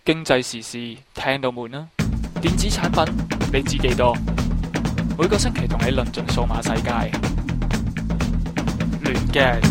經濟時事聽到悶啦，電子產品你知幾多？每個星期同你論盡數碼世界，亂嘅。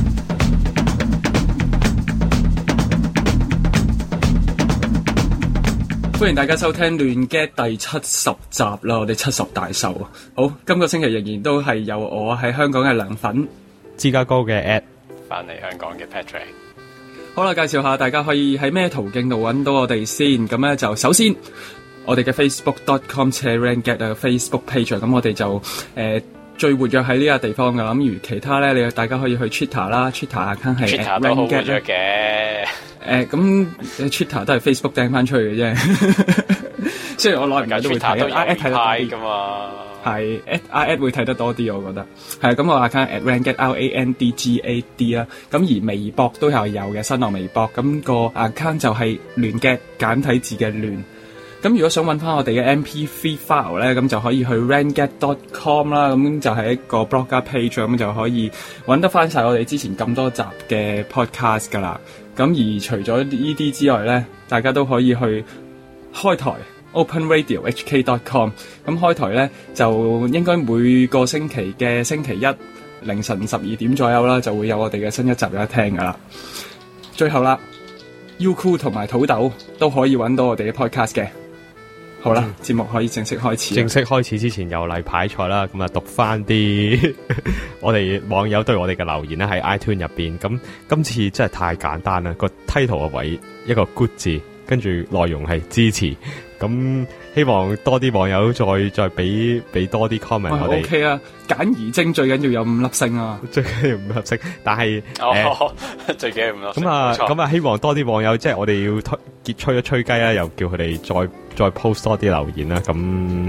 歡迎大家收聽亂 get 第70集啦，我哋70大壽啊！好，今個星期仍然都係有我喺香港嘅涼粉， 芝加哥嘅 Ed， 翻嚟香港嘅 Patrick。 好啦，介紹下大家可以喺咩途徑度揾到我哋先。咁咧就首先我哋嘅 facebook.com/rangget 嘅 Facebook page， 咁我哋就最活躍喺呢個地方噶啦。咁如其他咧，你大家可以去 Twitter 啦 ，Twitter account 係 Twitter 都好活躍嘅。 咁 Twitter 都係 Facebook 掟翻出去嘅啫。雖然我耐唔耐都會睇，at 睇得多啲噶嘛。係 at 會睇得多啲，我覺得係咁。我 account @rangget RANDGAD 啦。咁而微博都係有嘅，新浪微博咁個 account 就係亂 get 簡體字嘅亂。咁如果想揾翻我哋嘅 MP3 file 咧，咁就可以去 rangget.com 啦。咁就係一個 blogger page，咁就可以揾得翻晒我哋之前咁多集嘅 podcast 噶啦。咁而除咗呢啲之外咧，大家都可以去開台 openradiohk.com。咁開台咧就應該每個星期嘅星期一凌晨12點左右啦，就會有我哋嘅新一集有得聽噶啦。最後啦，Youku 同埋土豆都可以揾到我哋嘅 podcast 嘅。好啦，節目可以正式開始。 正式開始之前有例牌賽啦，咁啊讀翻啲我哋網友對我哋嘅留言咧喺 iTunes 入邊。咁今次真係太簡單啦，個 title 嘅位一個 good 字，跟住內容係支持。咁希望多啲網友再俾多啲 comment 我哋。 OK 啊，簡而精，最緊要有5粒星啊！ 最緊要5粒星，但係最緊要5粒星。 咁啊，希望多啲網友，即係我哋要吹一吹雞啦，又叫佢哋再 post 多啲留言啦。咁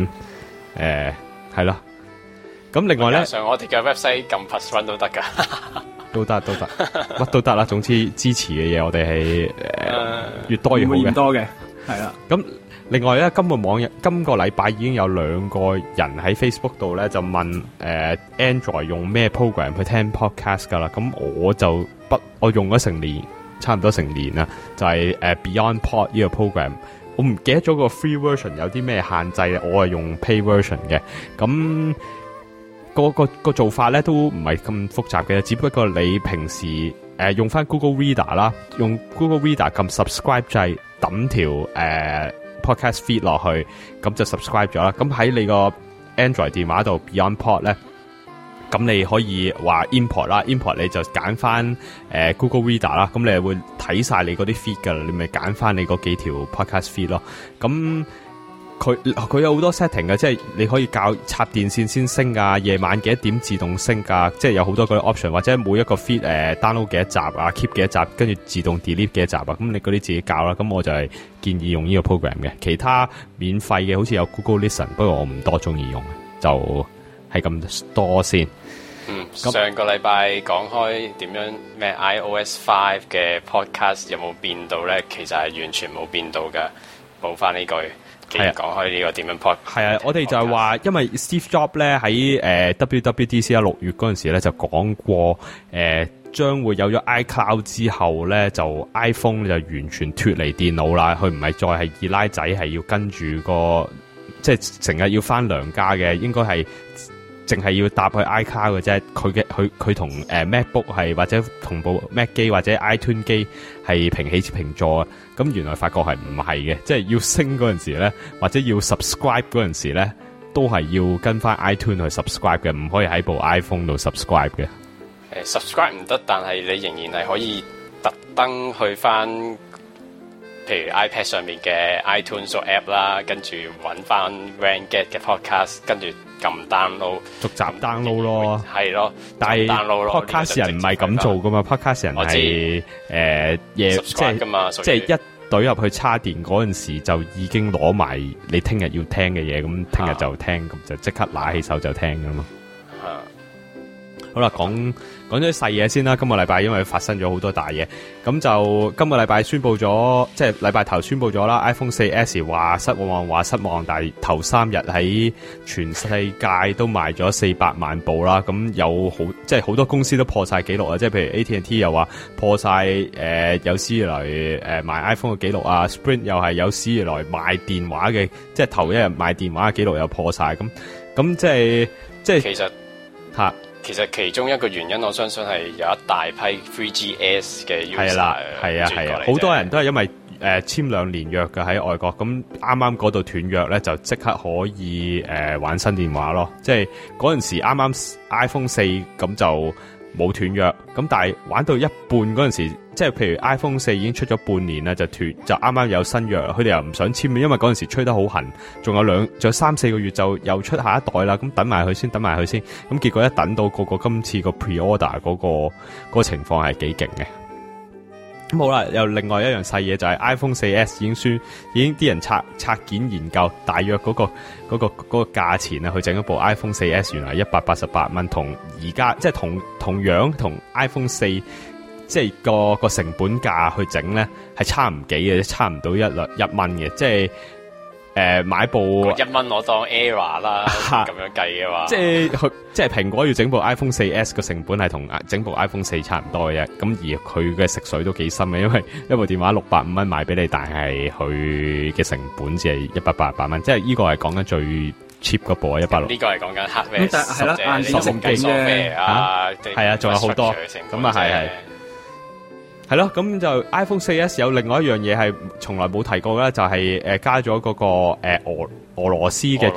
係咯。咁另外咧，上我哋嘅 website 撳 plus run 都得噶， 都得，乜都得啦。總之支持嘅嘢，我哋係越多越好嘅。 多嘅係啦。 咁另外咧，今個禮拜已經有2個人喺 Facebook 度咧就問Android 用咩 program 去聽 podcast 噶啦。咁我用咗成年，差唔多成年啦，就係Beyond Pod 呢個 program。我唔記得咗個 free version 有啲咩限制，我係用 pay version 嘅。咁個做法咧都唔係咁複雜嘅，只不過你平時用翻 Google Reader 啦，用 Google Reader 撳 subscribe 掣，抌條podcast feed 落去，咁就 subscribe 咗啦。咁喺你個 Android 電話度 Beyond Pod 咧，咁你可以話 import 啦 ，import 你就揀翻Google Reader 啦。咁你係會睇晒你嗰啲 feed 噶啦，你咪揀翻你嗰幾條 podcast feed 咯。咁佢有好多 setting 嘅，即係你可以校插電線先升啊，夜晚幾多點自動升啊，即係有好多嗰啲 option，或者每一個 feed download 幾多集啊 ，keep 幾多集，跟住自動 delete 幾多集啊，咁你嗰啲自己校啦。咁我就係建議用呢個 program 嘅，其他免費嘅好似有 Google Listen， 不過我唔多中意用，就係咁多先。 上個禮拜講開點樣咩 iOS 5嘅 podcast 有冇變到咧？其實係完全冇變到㗎，補翻呢句。係啊，講開呢個點樣 pod？ 係啊， 我哋就係話，因為 Steve Jobs 咧喺WWDC 6月嗰陣時咧就講過，將會有咗 iCloud 之後咧，就 iPhone 就完全脫離電腦啦，佢唔係再係二奶仔，係要跟住個即係成日要翻娘家嘅，應該係淨係要搭去 iCloud 嘅啫。佢同MacBook 係或者同部 Mac 機或者 iTunes 機係平起平坐啊。咁原來發覺係唔係嘅，即係要升嗰陣時咧，或者要 subscribe 嗰陣時咧，都係要跟翻 iTunes 去 subscribe 嘅，唔可以喺部 iPhone 度 subscribe 嘅。 subscribe 唔得，但係你仍然係可以特登去翻，譬如 iPad 上面嘅 iTunes app 啦，跟住揾翻 Rangget 嘅 podcast， 跟住撳 download， 逐集 download 咯， 係咯。 但係 podcast 人唔係咁做噶嘛 ，podcast 人係 subscribe 噶嘛， 即係一懟入去叉電嗰陣時就已經攞埋你聽日要聽嘅嘢，咁聽日就聽，咁就即刻拿起手就聽噶嘛。 好啦，講咗啲細嘢先啦。今個禮拜因為發生咗好多大嘢，咁就今個禮拜宣佈咗，即係禮拜頭宣佈咗啦。iPhone 4S 話失望，但係頭3日喺全世界都賣咗400萬部啦。咁即係好多公司都破晒紀錄啊！即係譬如 AT&T 又話破晒有史以來賣 iPhone 嘅紀錄啊 ，Sprint 又係有史以來賣電話嘅，即係頭一日賣電話嘅紀錄又破晒。咁即係其實嚇。其實其中一個原因，我相信係有一大批 3GS 嘅 user 係啊，好多人都係因為簽2年約嘅喺外國，咁啱啱嗰度斷約咧，就即刻可以玩新電話咯。即係嗰陣時啱啱 iPhone 4咁就冇斷約，咁但係玩到一半嗰陣時，即係譬如 iPhone 4已經出咗半年啦，就啱啱有新約，佢哋又唔想簽，因為嗰陣時吹得好痕，仲有3-4個月就又出下一代啦，咁等埋佢先，咁結果一等到個今次個 pre-order 嗰個情況係幾勁嘅。咁好啦，又另外一樣細嘢就係 iPhone 4S 已經啲人拆件研究，大約嗰個價錢啊，去整一部 iPhone 4S 原來188蚊，同而家即係同樣同 iPhone 4即係個成本價去整咧，係差唔幾嘅，差唔到1蚊嘅，即係買部 1蚊我當 Era 啦，咁樣計嘅話， 即係蘋果要整部 iPhone 4S 個成本係同整部 iPhone 4差唔多嘅啫，咁而佢嘅食水都幾深嘅，因為一部電話650蚊賣俾你，但係佢嘅成本只係188蚊，即係呢個係講緊最 cheap 嗰部啊，160。 呢個係講緊 hardware， 係啦，硬件成勁嘅係啊，仲有好多咁啊，係咯，咁就 iPhone 4S 有另外一樣嘢係從來冇提過嘅，就係加咗嗰個俄羅斯嘅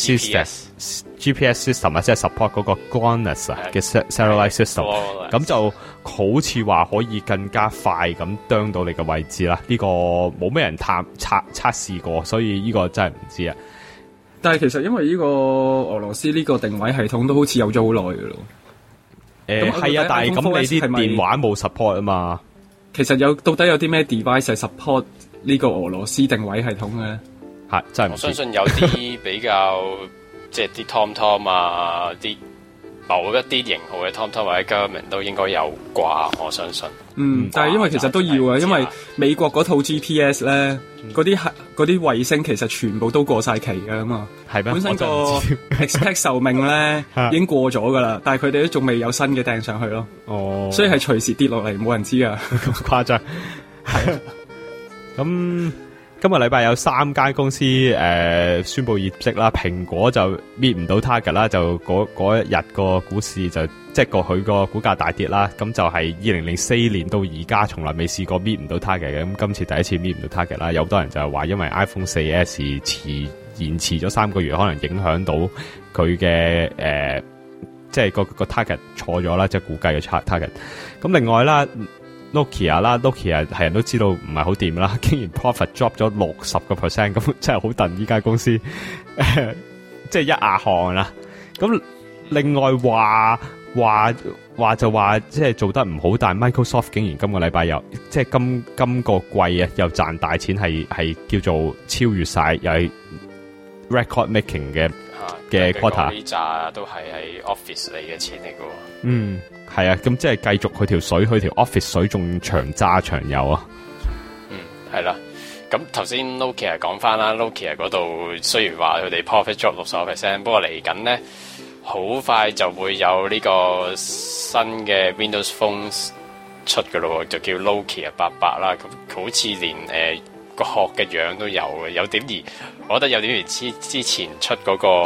GPS system 啊，即係 support 嗰個 GLONASS 嘅 satellite system， 咁就好似話可以更加快咁啄到你嘅位置啦。呢個冇咩人測試過，所以呢個真係唔知啊。 但係其實因為呢個俄羅斯呢個定位系統都好似有咗好耐嘅咯。 係啊，但係咁你啲電話冇 support 啊嘛。 其實到底有啲咩 device 係 support 呢個俄羅斯定位系統嘅咧？ 係真係唔知。 我相信有啲比較即係啲 TomTom 啊，某一啲型號嘅 TomTom 或者 Garmin 都應該有啩，我相信。 但係因為其實都要啊，因為美國嗰套 GPS 咧，嗰啲衛星其實全部都過晒期㗎嘛。係咩？本身個 expect 壽命咧已經過咗㗎啦，但係佢哋都仲未有新嘅掟上去咯。哦，所以係隨時跌落嚟，冇人知㗎。 咁誇張。係。咁今個禮拜有3間公司宣布業績啦，蘋果就搣唔到 target 啦，就嗰一日個股市就即係佢個股價大跌啦，咁就係2004年到而家從來未試過搣唔到 target 嘅，咁今次第一次搣唔到 target 啦。有好多人就係話因為 iPhone 4S 延遲咗3個月，可能影響到佢嘅即係個 target 錯咗啦，即係估計嘅 target。咁另外啦。Nokia 係人都知道唔係好掂啦，竟然 profit drop 咗60%，咁真係好戥呢間公司，即係一額汗啦。咁另外話就話即係做得唔好，但係 Microsoft 竟然今個禮拜又即係今個季啊又賺大錢，係叫做超越晒，又係 record making 嘅 quarter。 呢扎都係喺 Office 嚟嘅錢嚟嘅。 係啊，咁即係繼續佢條 Office 水仲長揸長有啊。 係啦。咁頭先 Nokia 講翻啦 ，Nokia 嗰度雖然話佢哋 profit drop 60%，不過嚟緊咧好快就會有呢個新嘅 Windows Phone 出嘅咯，就叫 Nokia 88啦。咁好似連個殼嘅樣都有嘅，有點而我覺得有點而之前出嗰個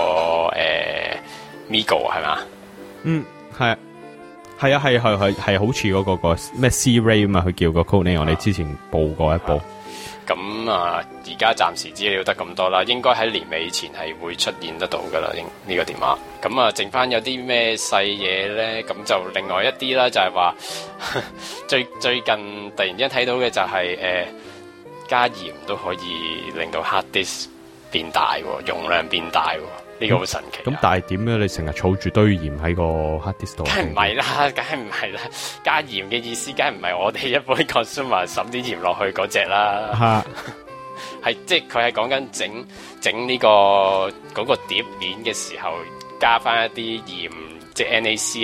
Migo 係嘛？ 係啊。係好似嗰個咩 C-Ray 啊嘛，佢叫個 code name，我哋之前報過一報。 咁而家暫時資料得咁多啦，應該喺年尾前係會出現得到噶啦，呢個電話。咁剩翻有啲咩細嘢咧？咁就另外一啲啦，就係話最近突然之間睇到嘅就係加鹽都可以令到 hard disk 變大，容量變大。呢個好神奇。咁但係點咧？你成日儲住堆鹽喺個 hard disk 度？ 梗係唔係啦，梗係唔係啦。加鹽嘅意思，梗係唔係我哋一般 consumer 滲啲鹽落去嗰隻啦。係即係佢係講緊整呢個嗰個碟面嘅時候，加翻一啲鹽， 即係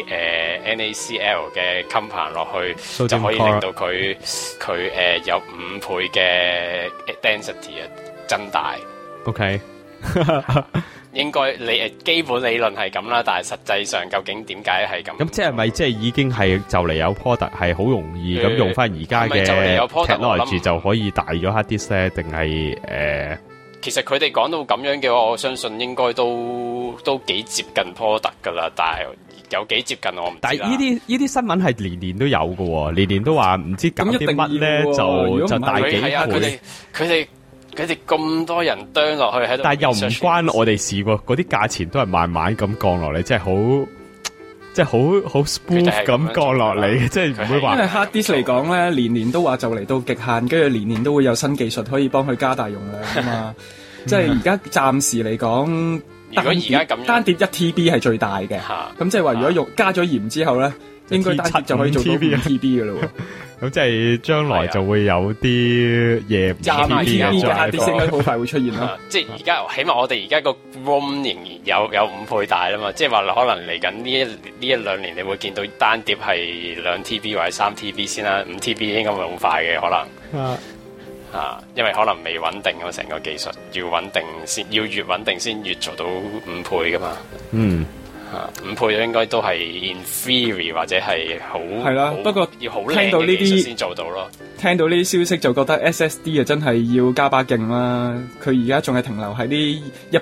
NACL 嘅 compound 落去，就可以令到佢有5倍嘅 density 增大。 OK， 應該基本理論係咁啦，但係實際上究竟點解係咁？ 咁即係咪即係已經係就嚟有 product 係好容易咁用翻而家嘅 technology 就可以大咗 hard disk 咧？定係其實佢哋講到咁樣嘅話，我相信應該都幾接近 product 噶啦，但係有幾接近我唔知。 但係呢啲新聞係年年都有嘅喎，年年都話唔知搞啲乜咧就大幾倍。佢哋咁多人啄落去喺度，但係又唔關我哋事喎，嗰啲價錢都係慢慢咁降落嚟，即係好 smooth 咁降落嚟，即係唔會話。 因為 hard disk 嚟講咧，年年都話就嚟到極限，跟住年年都會有新技術可以幫佢加大容量啊嘛。即係而家暫時嚟講， 如果而家咁單碟1 TB 係最大嘅，咁即係話如果加咗鹽之後咧，應該單碟就可以做到5 TB 嘅咯。 咁即係將來就會有啲嘢 5 TB 嘅 hard disk 應該好快會出現咯。 即係而家起碼我哋而家個 ROM 仍然有5倍大啦嘛，即係話可能嚟緊呢一兩年你會見到單碟係2 TB 或者3 TB 先啦，5 TB 應該會好快嘅可能。因為可能未穩定啊，成個技術要穩定先，要越穩定先越做到5倍噶嘛。5倍應該都係 in theory 或者係好係啦，不過要好靚嘅技術先做到咯。 聽到呢啲消息就覺得 SSD 啊真係要加把勁啦。佢而家仲係停留喺啲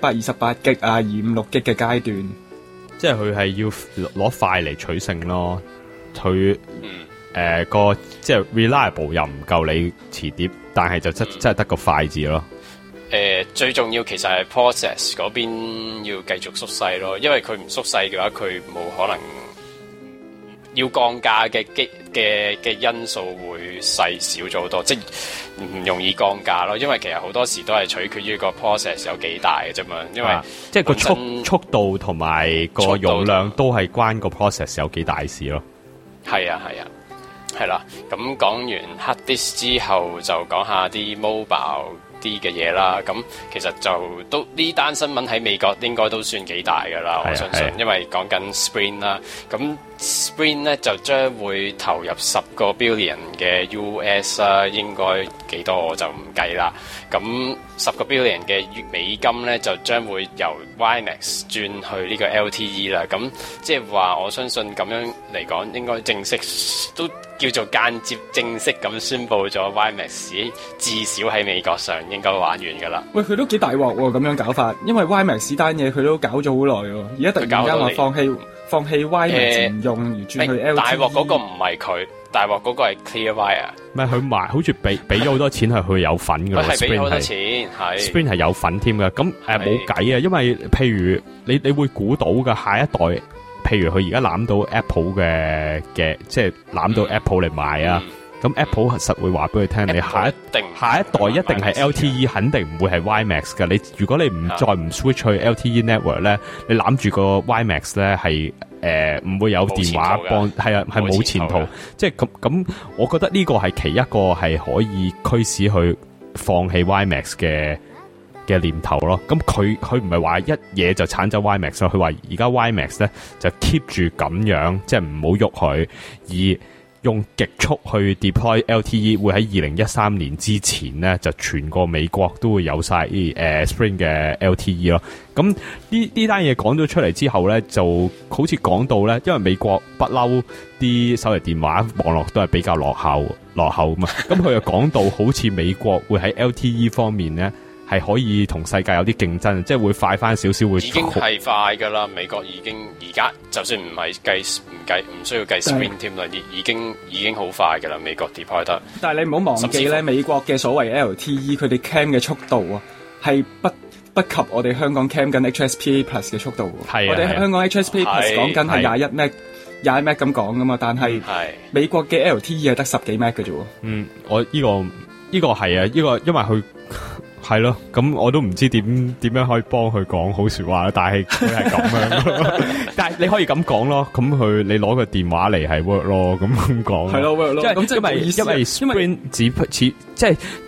128G 啊、256G 嘅階段， 即係佢係要攞快嚟取勝咯。佢個即係 reliable 又唔夠你磁碟，但係就真係得個快字咯。 最重要其實係 process 嗰邊要繼續縮細咯，因為佢唔縮細嘅話，佢冇可能要降價嘅因素會細少咗好多，即係唔容易降價咯。因為其實好多時都係取決於個 process 有幾大嘅啫嘛。因為即係個速度同埋個容量都係關個 process 有幾大事咯。 係啊，係啦。咁講完 hard disk 之後，就講下啲 mobile啲嘅嘢啦，咁其實就都呢單新聞喺美國應該都算幾大噶啦，我相信，因為講緊 Sprint 啦，咁 Sprint 咧就將會投入10個 billion 嘅 US 啦，應該幾多我就唔計啦。咁10個 billion 嘅美金咧就將會由 WiMAX 轉去呢個 LTE 啦。咁即係話我相信咁樣嚟講，應該正式都叫做間接正式咁宣佈咗 WiMAX 至少喺美國上應該玩完㗎啦。喂， 佢都幾大鑊喎，咁樣搞法，因為 WiMAX 單嘢佢都搞咗好耐喎，而家突然間話放棄 WiMAX 唔用而轉去 LTE。大鑊嗰個唔係佢，大鑊嗰個係 Clearwire。 唔係佢賣，好似俾咗好多錢係佢有份㗎。 係俾好多錢，係 Sprint 係有份添㗎。咁冇計啊，因為譬如你會估到㗎下一代。譬如佢而家攬到 Apple 嘅，即係攬到 Apple 嚟賣啊，咁 Apple 實會話俾佢聽，你下一代一定係 LTE， 肯定唔會係 WiMAX 噶。如果你再唔 switch 去 LTE network 咧，你攬住個 WiMAX 咧係唔會有電話幫，係啊，係冇前途。即係咁，我覺得呢個係其一個係可以驅使去放棄 WiMAX 嘅念頭咯，咁佢唔係話一嘢就鏟走 WiMAX，佢話而家 WiMAX 咧就 keep 住咁樣，即係唔好喐佢，而用極速去 deploy LTE， 會喺2013年之前咧就全個美國都會有晒Sprint 嘅 LTE 咯。咁呢單嘢講咗出嚟之後咧，就好似講到咧，因為美國不嬲啲手提電話網絡都係比較落後嘛，咁佢又講到好似美國會喺 LTE 方面咧。係可以同世界有啲競爭，即係會快翻少少，會已經係快噶啦。美國已經而家就算唔係唔需要計 Sprint 添啦，已經好快噶啦。美國 deploy 得， 但係你唔好忘記咧，美國嘅所謂 LTE 佢哋 cam 嘅速度啊，係不及我哋香港 cam 緊 HSPA Plus 嘅速度。係我哋香港 HSPA Plus 講緊係21 Mbps 咁講噶嘛，但係美國嘅 LTE 係得10幾 Mbps 嘅啫。 我呢個係啊，呢個因為佢。係咯，咁我都唔知點樣可以幫佢講好說話，但係佢係咁樣。但係你可以咁講咯，咁你攞個電話嚟係 work 咯，咁講。係咯 work 咯。 因為 Sprint 即係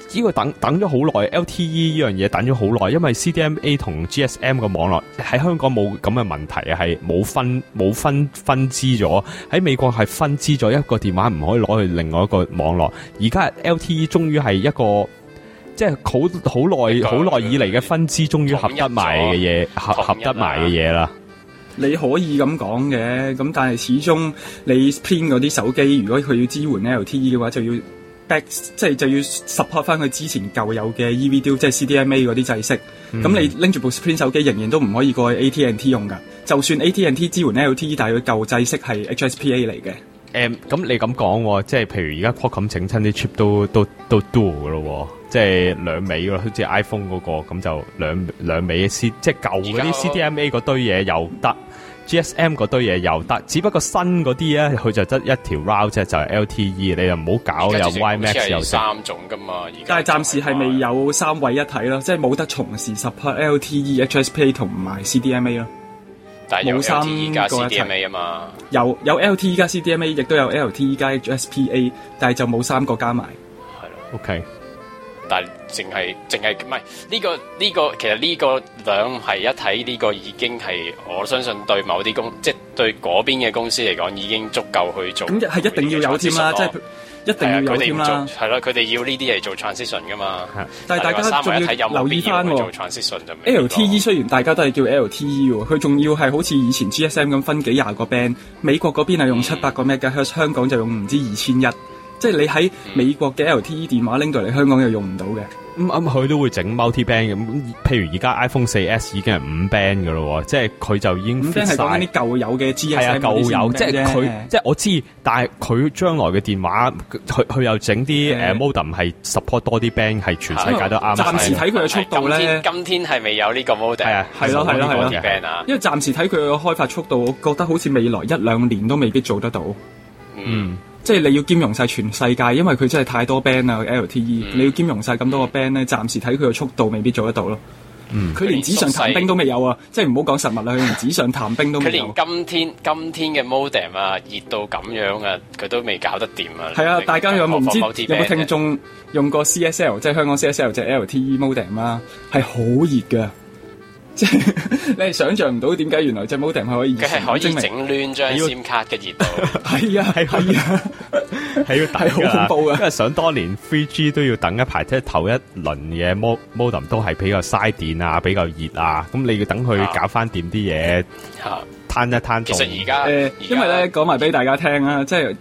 呢個等咗好耐 ，LTE 呢樣嘢等咗好耐，因為 CDMA 同 GSM 個網絡喺香港冇咁嘅問題啊，係冇分支咗，喺美國係分支咗，一個電話唔可以攞去另外一個網絡，而家 LTE 終於係一個即係好耐以嚟嘅分支，終於合得埋嘅嘢，合得埋嘅嘢啦。 你可以咁講嘅，咁但係始終你編嗰啲手機，如果佢要支援 LTE 嘅話，就要 即係就要 support 翻佢之前舊有嘅 EVDO， 即係 CDMA 嗰啲制式。咁你拎住部 Sprint 手機，仍然都唔可以過去 AT&T 用噶。就算 AT&T 支援 LTE，但係佢舊制式係 HSPA 嚟嘅。 咁你咁講，即係譬如而家 Qualcomm 整親啲 chip 都 dual 噶咯，即係兩尾咯，好似 iPhone 嗰個咁就兩尾嘅 C， 即係舊嗰啲 CDMA 嗰堆嘢又得 ，GSM 嗰堆嘢又得，只不過新嗰啲咧佢就得一條 route 啫，就係 LTE， 你又唔好搞有 WiMAX 又三種噶嘛， 但係暫時係未有三位一體咯，即係冇得同時 support LTE、HSPA 同埋 CDMA 咯。 但係有 LTE 加個 CDMA 啊嘛， 有 LTE 加 CDMA， 亦都有 LTE 加 HSPA， 但係就冇三個加埋。 係咯 ，OK。 但係淨係唔係呢個其實呢個兩係一體，呢個已經係我相信對某啲即係對嗰邊嘅公司嚟講已經足夠去做。咁係一定要有添啦，即係一定要有添啦。 係咯，佢哋要呢啲嚟做 transition 噶嘛。 但係大家仲要留意翻做 transition 就 LTE 雖然大家都係叫 LTE 喎，佢仲要係好似以前 GSM 咁分幾廿個 band， 美國嗰邊係用700個 MHz， 香港就用唔知2100。即係你喺美國嘅 LTE 電話拎到嚟香港又用唔到嘅。 佢都會整 multi band 咁，譬如而家 iPhone 4S 已經係5 band 噶咯，即係佢就已經5 band 係講緊啲舊有嘅 GSM。係啊，舊有，即係佢即係我知，但係佢將來嘅電話，佢又整啲modem 係 support 多啲 band， 係全世界都啱。 暫時睇佢嘅速度咧， 今天係未有呢個 modem。係啊， 係咯。因為暫時睇佢嘅開發速度，我覺得好似未來1-2年都未必做得到。即係你要兼容晒全世界，因為佢真係太多 band 啦 LTE，你要兼容晒咁多個 band 咧，暫時睇佢嘅速度未必做得到咯。佢連紙上談兵都未有啊！即係唔好講實物啦，佢連紙上談兵都未有。 佢連今天嘅 modem 啊，熱到咁樣啊，佢都未搞得掂啊！ 係啊，大家有冇唔知有冇聽眾用過 CSL， 即係香港 CSL 即係 LTE modem 啊，係好熱㗎。即係你係想象唔到點解原來隻 modem 係可以， 佢係可以整亂張 SIM 卡嘅熱度。 係啊，係要等，好恐怖啊！ 因為想當年 3G 都要等一排，即係頭一輪嘅 modem 都係比較嘥電啊，比較熱啊，咁你要等佢搞翻掂啲嘢，攤一攤。 其實而家因為咧講埋俾大家聽啊，即係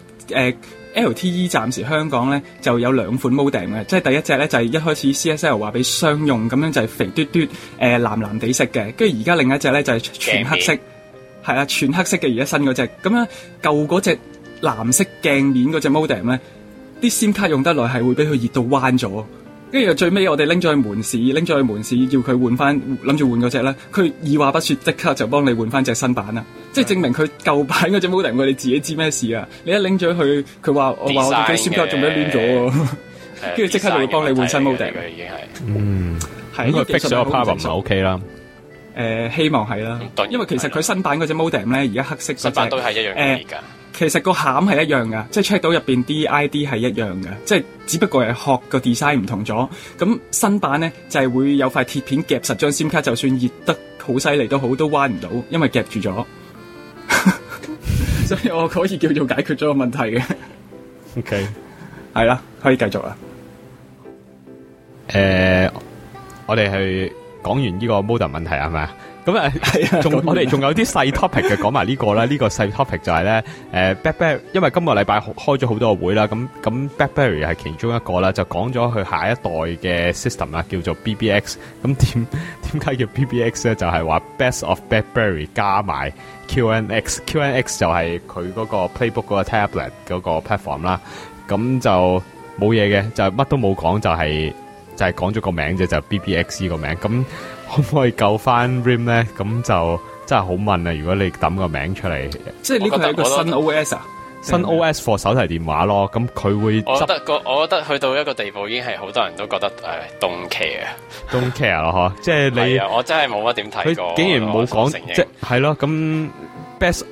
LTE 暫時香港咧就有兩款 modem 嘅，即係第一隻咧就係一開始 CSL 話俾商用，咁樣就係肥嘟嘟藍藍地色嘅，跟住而家另一隻咧就係全黑色，係啊，全黑色嘅，而家新嗰隻，咁樣舊嗰隻藍色鏡面嗰隻 modem 咧，啲 SIM 卡用得耐係會俾佢熱到彎咗。跟住最尾我哋拎咗去門市，要佢換翻，諗住換嗰隻咧，佢二話不說即刻就幫你換翻隻新版啦，即係證明佢舊版嗰隻 modem 佢哋自己知咩事啊！你一拎咗去，佢話我哋嘅 SIM 卡仲俾攣咗喎，跟住即刻就會幫你換新 modem 嘅已經係， 係咁佢 fix 咗個 power 就 OK 啦。 希望係啦，因為其實佢新版嗰隻 modem 咧，而家黑色嗰隻新版都係一樣嘅㗎。 其實個餡係一樣噶，即係 check 到入邊啲 ID 係一樣嘅，即係只不過係殼個 design 唔同咗。咁新版咧就係會有塊鐵片夾實張 SIM 卡，就算熱得好犀利都好，都彎唔到，因為夾住咗。所以我可以叫做解決咗個問題嘅。 OK， 係啦，可以繼續啦。 我哋係講完呢個 modem 問題係咪啊？咁我哋仲有啲細 topic 嘅，講埋呢個啦。呢個細 topic 就係咧，BlackBerry， 因為今個禮拜開咗好多個會啦，咁 BlackBerry 係其中一個啦，就講咗佢下一代嘅 system 啦，叫做 BBX。咁點解叫 BBX 咧？就係話 Best of BlackBerry 加埋 QNX 就係佢嗰個 Playbook 嗰個 tablet 嗰個 platform 啦。咁就冇嘢嘅，就乜都冇講，就係講咗個名啫，就 BBX 個名。咁可唔可以救翻 RIM 咧？咁就真係好問啊！如果你抌個名出嚟， 即係呢個係一個新 OS 啊， 新 OS for 手提電話咯。咁佢會我覺得去到一個地步，已經係好多人都覺得don't care 咯，嗬！即係你， 我真係冇乜點睇過。 佢竟然冇講，即係咯。咁 Best of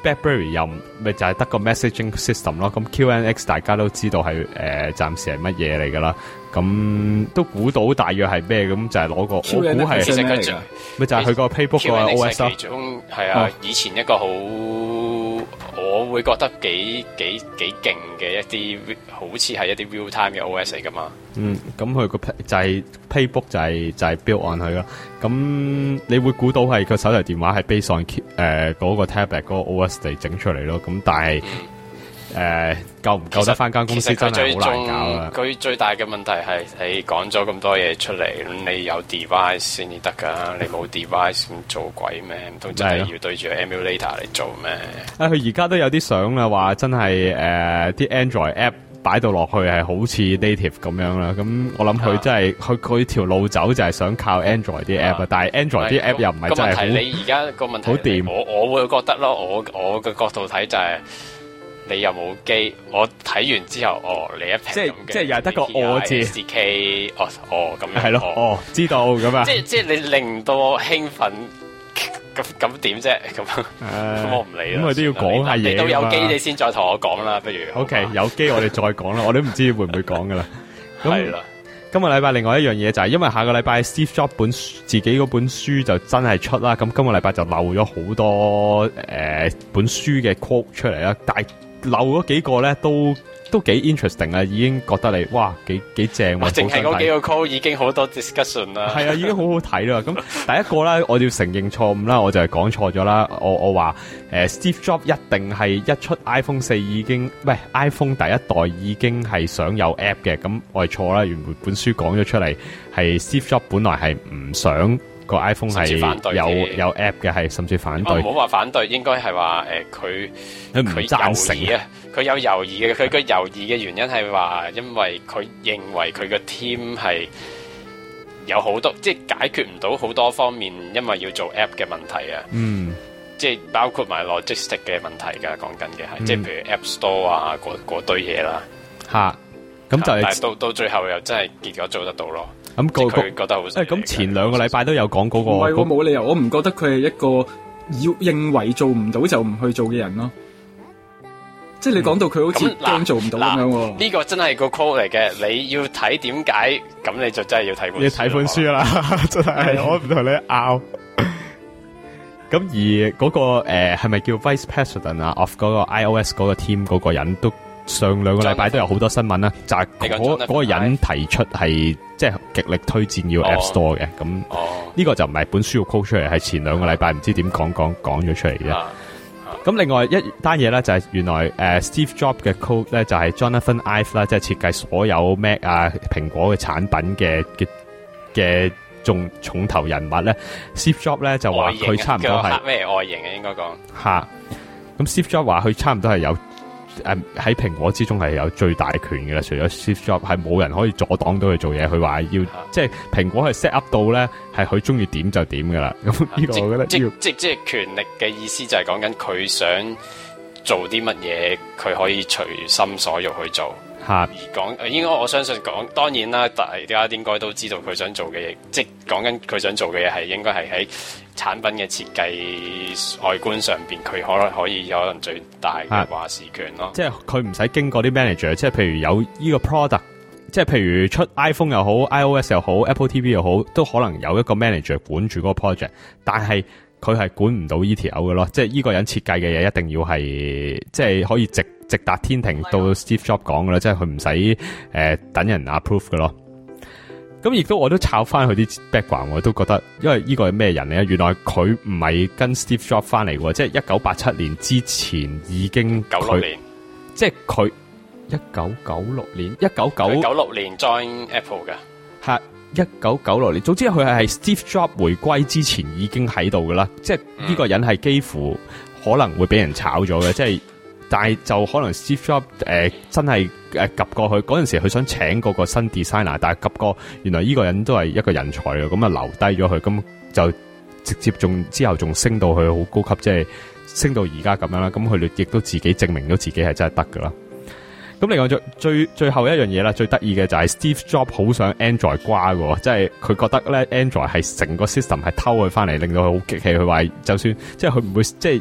BlackBerry 又咪就係得個 messaging system 咯。咁 QNX 大家都知道係暫時係乜嘢嚟㗎啦。咁都估到大約係咩，咁就係攞個我估係其實佢咪就係佢個 Paybook 個 OS 咯。 其中係啊，以前一個好我會覺得幾勁嘅一啲，好似係一啲 real time 嘅 OS 嚟噶嘛。咁佢個就係 Paybook 就係 build on 佢咯。咁你會估到係個手提電話係 based on 嗰個 tablet 嗰個 OS 嚟整出嚟咯。咁但係夠唔夠得翻間公司真係好難搞啊！佢最大嘅問題係你講咗咁多嘢出嚟，你有 device 先至得噶，你冇 device 咁做鬼咩？唔通真係要對住 emulator 嚟做咩？佢而家都有啲相啦，話真係啲 Android app 擺到落去係好似 native 咁樣啦。咁我諗佢真係佢條路走就係想靠 Android 啲 app 啊，但係 Android 啲 app 又唔係真係好。你而家個問題好掂，我會覺得咯，我嘅角度睇就係。你又冇機，我睇完之後，你一屏即係又係得個字 SDK， 咁樣係咯，知道咁啊，即係你令到我興奮，咁點啫？咁我唔理啦。咁佢都要講下嘢，你到有機你先再同我講啦，不如。OK， 有機我哋再講啦，我都唔知會唔會講噶啦。係啦，今個禮拜另外一樣嘢就係，因為下個禮拜 Steve Jobs 自己嗰本書就真係出啦，咁今個禮拜就漏咗好多本書嘅 quote 出嚟啦，但係漏咗幾個咧，都幾 interesting 啦，已經覺得你哇幾正喎！淨係嗰幾個 call 已經好多 discussion 啦，係啊，已經好好睇啦。咁第一個咧，我要承認錯誤啦，我就係講錯咗啦。我話Steve Jobs 一定係一出 iPhone 4已經，唔係 iPhone 第一代已經係想有 app 嘅，咁我係錯啦。原本書講咗出嚟係 Steve Jobs 本來係唔想個 iPhone 係有 app 嘅，係甚至反對。唔好話反對，應該係話佢唔贊成啊！佢有猶豫嘅，佢個猶豫嘅原因係話，因為佢認為佢個 team 係有好多，即係解決唔到好多方面，因為要做 app 嘅問題啊。即係包括埋 logistic 嘅問題㗎，講緊嘅係，即係譬如 App Store 啊，嗰堆嘢啦。咁就係，但係到最後又真係結果做得到咯。咁佢覺得好。咁前兩個禮拜都有講嗰個。唔係，我冇理由，我唔覺得佢係一個要認為做唔到就唔去做嘅人咯。即係你講到佢好似驚做唔到咁樣喎。呢個真係個 call 嚟嘅，你要睇點解，咁你就真係要睇本書。要睇本書啦，真係我唔同你拗。咁而嗰個係咪叫 Vice President 啊 of 嗰個 iOS 嗰個 team 嗰個人都上兩個禮拜都有好多新聞啦，就係嗰個人提出係即係極力推薦要 App Store 嘅。咁呢個就唔係本書要 call 出嚟，係前兩個禮拜唔知點講咗出嚟嘅。咁另外一單嘢咧就係原來Steve Jobs 嘅 code 咧就係 Jonathan Ive 啦，即係設計所有 Mac 啊蘋果嘅產品嘅重頭人物咧。Steve Jobs 咧就話佢差唔多係咩外形嘅應該講吓。咁 Steve Jobs 話佢差唔多係有喺蘋果之中係有最大權嘅啦。除咗 Steve Jobs 係冇人可以阻擋到佢做嘢。佢話要即係蘋果係 set up 到咧係佢中意點就點噶啦。咁呢個我覺得即係權力嘅意思就係講緊佢想做啲乜嘢，佢可以隨心所欲去做。而講應該我相信講當然啦，大家應該都知道佢想做嘅嘢，即係講緊佢想做嘅嘢係應該係喺產品嘅設計外觀上邊，佢可以有可能最大嘅話事權咯。即係佢唔使經過啲 manager， 即係譬如有呢個 product， 即係譬如出 iPhone 又好 iOS 又好 Apple TV 又好，都可能有一個 manager 管住嗰個 project， 但係佢係管唔到呢條友嘅咯。即係呢個人設計嘅嘢一定要係即係可以直達天庭到 Steve Jobs 講嘅啦，即係佢唔使等人 approve 嘅咯。咁亦都我都抄翻佢啲 background， 我都覺得，因為呢個係咩人咧？原來佢唔係跟 Steve Jobs 翻嚟嘅，即係1987年之前已經96年，即係佢1996年 join Apple 嘅，係1996年。總之佢係 Steve Jobs 回歸之前已經喺度嘅啦，即係呢個人係幾乎可能會俾人炒咗嘅，即係。但係就可能 Steve Jobs 真係及過去嗰陣時，佢想請嗰個新 designer， 但係及過原來呢個人都係一個人才嘅，咁啊留低咗佢，咁就直接之後仲升到去好高級，即係升到而家咁樣啦。咁佢亦都自己證明咗自己係真係得噶啦。咁另外最後一樣嘢啦，最得意嘅就係 Steve Jobs 好想 Android 瓜嘅，即係佢覺得咧 Android 係成個 system 係偷佢翻嚟，令到佢好激氣。佢話就算即係佢唔會即係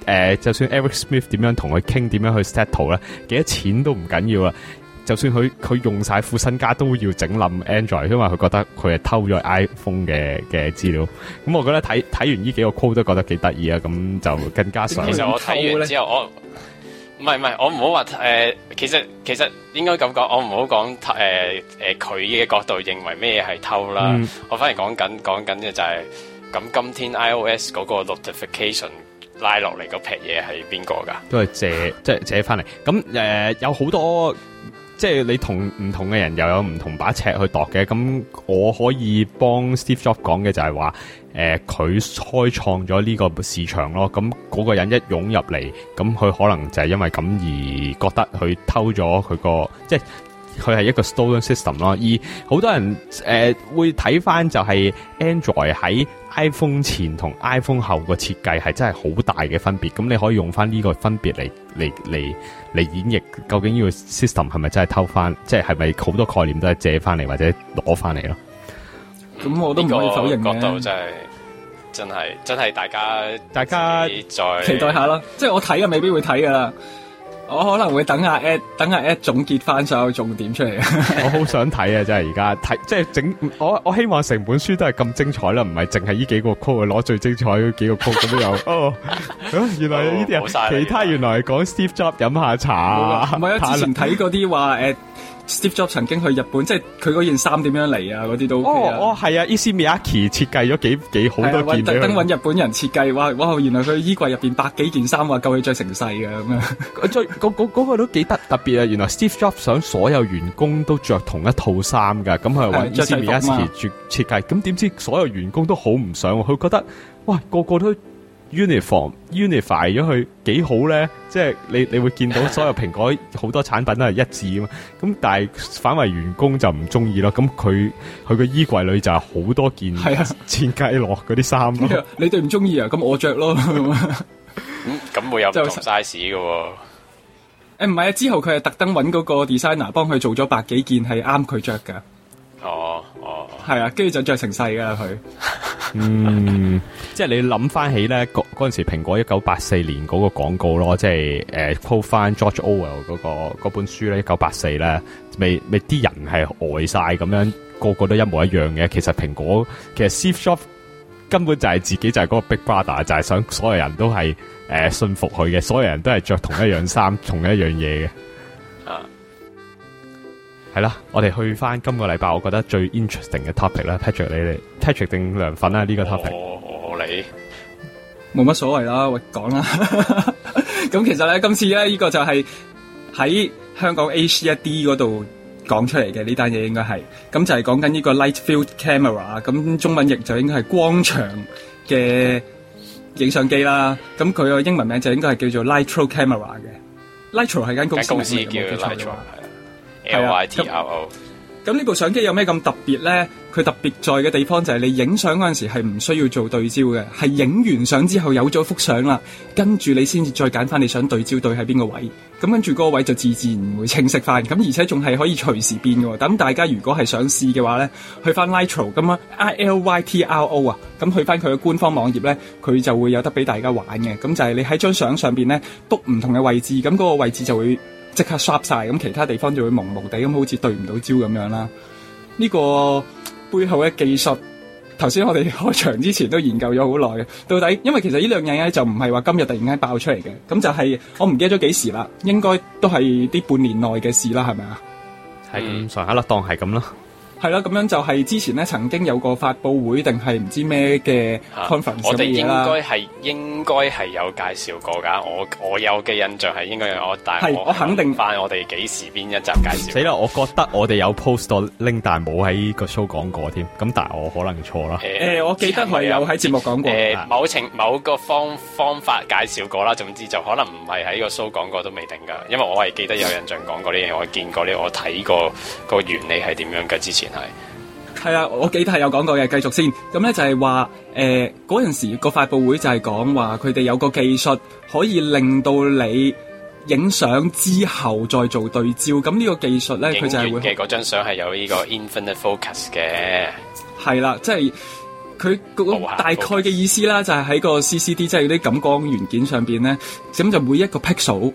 就算 Eric Smith 點樣同佢傾，點樣去 settle 咧，幾多錢都唔緊要啦。就算佢用晒副身家都要整冧 Android，因為佢覺得佢係偷咗 iPhone 嘅資料。咁我覺得睇完呢幾個 code 都覺得幾得意啊！咁就更加想。 其實我睇完之後，我唔係，我唔好話其實應該咁講，我唔好講佢嘅角度認為咩係偷啦。我反而講緊嘅就係、咁今天 iOS 嗰個 notification 拉落嚟嗰撇嘢係邊個㗎？ 都係借翻嚟。咁有好多。即係你唔同嘅人又有唔同把尺去度嘅，咁我可以幫 Steve Jobs 講嘅就係話，佢開創咗呢個市場咯，咁嗰個人一湧入嚟，咁佢可能就係因為咁而覺得佢偷咗佢個，即係佢係一個 stolen system 咯。而好多人會睇翻就係 Android 喺 iPhone 前同 iPhone 後個設計係真係好大嘅分別，咁你可以用翻呢個分別嚟演繹究竟呢個 system 係咪真係偷翻，即係咪好多概念都係借翻嚟或者攞翻嚟咯？咁我都唔可以否認嘅。角度真係大家再期待下啦，即係我睇嘅未必會睇噶啦。我可能會等下 Ed 總結翻所有重點出嚟。 我好想睇啊！真係而家睇，即係整我希望成本書都係咁精彩啦，唔係淨係呢幾個 code 攞最精彩嗰幾個 code 咁樣原來呢啲啊，其他原來係講 Steve Jobs 飲下茶。 唔係啊，之前睇嗰啲話Steve Jobs 曾經去日本，即係佢嗰件衫點樣嚟啊？嗰啲都 OK 啊。 係啊 ，Issey Miyake 設計咗幾好多件， 特登揾日本人設計，哇！原來佢衣櫃入邊百幾件衫話夠佢着成世嘅咁樣。 嗰個都幾特別啊！原來 Steve Jobs 想所有員工都着同一套衫噶，咁佢揾 Issey Miyake 設計，咁點知所有員工都好唔想，佢覺得哇個個都unify 咗佢幾好咧，即係你會見到所有蘋果好多產品都係一致啊嘛，咁但係反為員工就唔中意咯，咁佢個衣櫃裏就係好多件千雞樂嗰啲衫咯。 你哋唔中意啊？咁我着咯。 咁會有唔同 size 嘅喎。 唔係啊，之後佢係特登揾嗰個 designer 幫佢做咗百幾件係啱佢着噶。係啊，跟住就着成細噶佢。 即係你諗翻起咧，嗰陣時蘋果1984年嗰個廣告咯，即係quote 翻 George Orwell 嗰本書咧，1984咧，未啲人係呆晒咁樣，個個都一模一樣嘅。其實蘋果其實 Steve Jobs 根本就係自己就係嗰個 Big Brother，就係想所有人都係信服佢嘅，所有人都係着同一樣衫，同一樣嘢嘅。係啦，我哋去翻今個禮拜，我覺得最 interesting 嘅 topic 啦 ，Patrick 定涼粉啦呢個 topic。 冇乜所謂啦，喂講啦。咁其實咧，今次咧呢個就係喺香港 A1D 嗰度講出嚟嘅呢單嘢，應該係咁就係講緊呢個 Light Field Camera， 咁中文譯就應該係光場嘅影相機啦。咁佢個英文名就應該係叫做 Lytro Camera 嘅。Lytro 係間公司叫 Lytro。LYTRO。 咁呢部相機有咩咁特別咧？佢特別在嘅地方就係你影相嗰陣時係唔需要做對焦嘅，係影完相之後有咗幅相啦，跟住你先至再揀翻你想對焦對喺邊個位，咁跟住嗰個位就自然會清晰翻，咁而且仲係可以隨時變嘅。咁大家如果係想試嘅話咧，去翻 Lytro 咁啊 ILYTRO 啊，咁去翻佢嘅官方網頁咧，佢就會有得俾大家玩嘅。咁就係你喺張相上邊咧篤唔同嘅位置，咁嗰個位置就會即刻 sharp 晒，咁其他地方就會朦朦地咁，好似對唔到焦咁樣啦。呢個背後嘅技術，頭先我哋開場之前都研究咗好耐嘅。到底因為其實呢兩樣嘢就唔係話今日突然間爆出嚟嘅，咁就係我唔記得咗幾時啦，應該都係啲半年內嘅事啦，係咪啊？ 係咁上下啦，當係咁啦。 係啦，咁樣就係之前咧曾經有個發佈會定係唔知咩嘅 conference 我哋應該係有介紹過噶。我有嘅印象係應該有，但係我肯定翻我哋幾時邊一集介紹。 死啦！我覺得我哋有 post 到 link，但係冇喺個 show 講過添。咁但係我可能錯啦。 我記得係有喺節目講過。 某個方法介紹過啦。總之就可能唔係喺個 show 講過都未定噶。因為我係記得有印象講過呢樣，我見過呢，我睇過個原理係點樣嘅之前。 係啊，我記得係有講過嘅，繼續先。咁咧就係話，嗰陣時個發佈會就係講話佢哋有個技術可以令到你影相之後再做對焦。咁呢個技術咧，佢就係會嘅嗰張相係有呢個 infinite focus 嘅。 係啦，即係佢個大概嘅意思啦，就係喺個 CCD 即係啲感光元件上邊咧，咁就每一個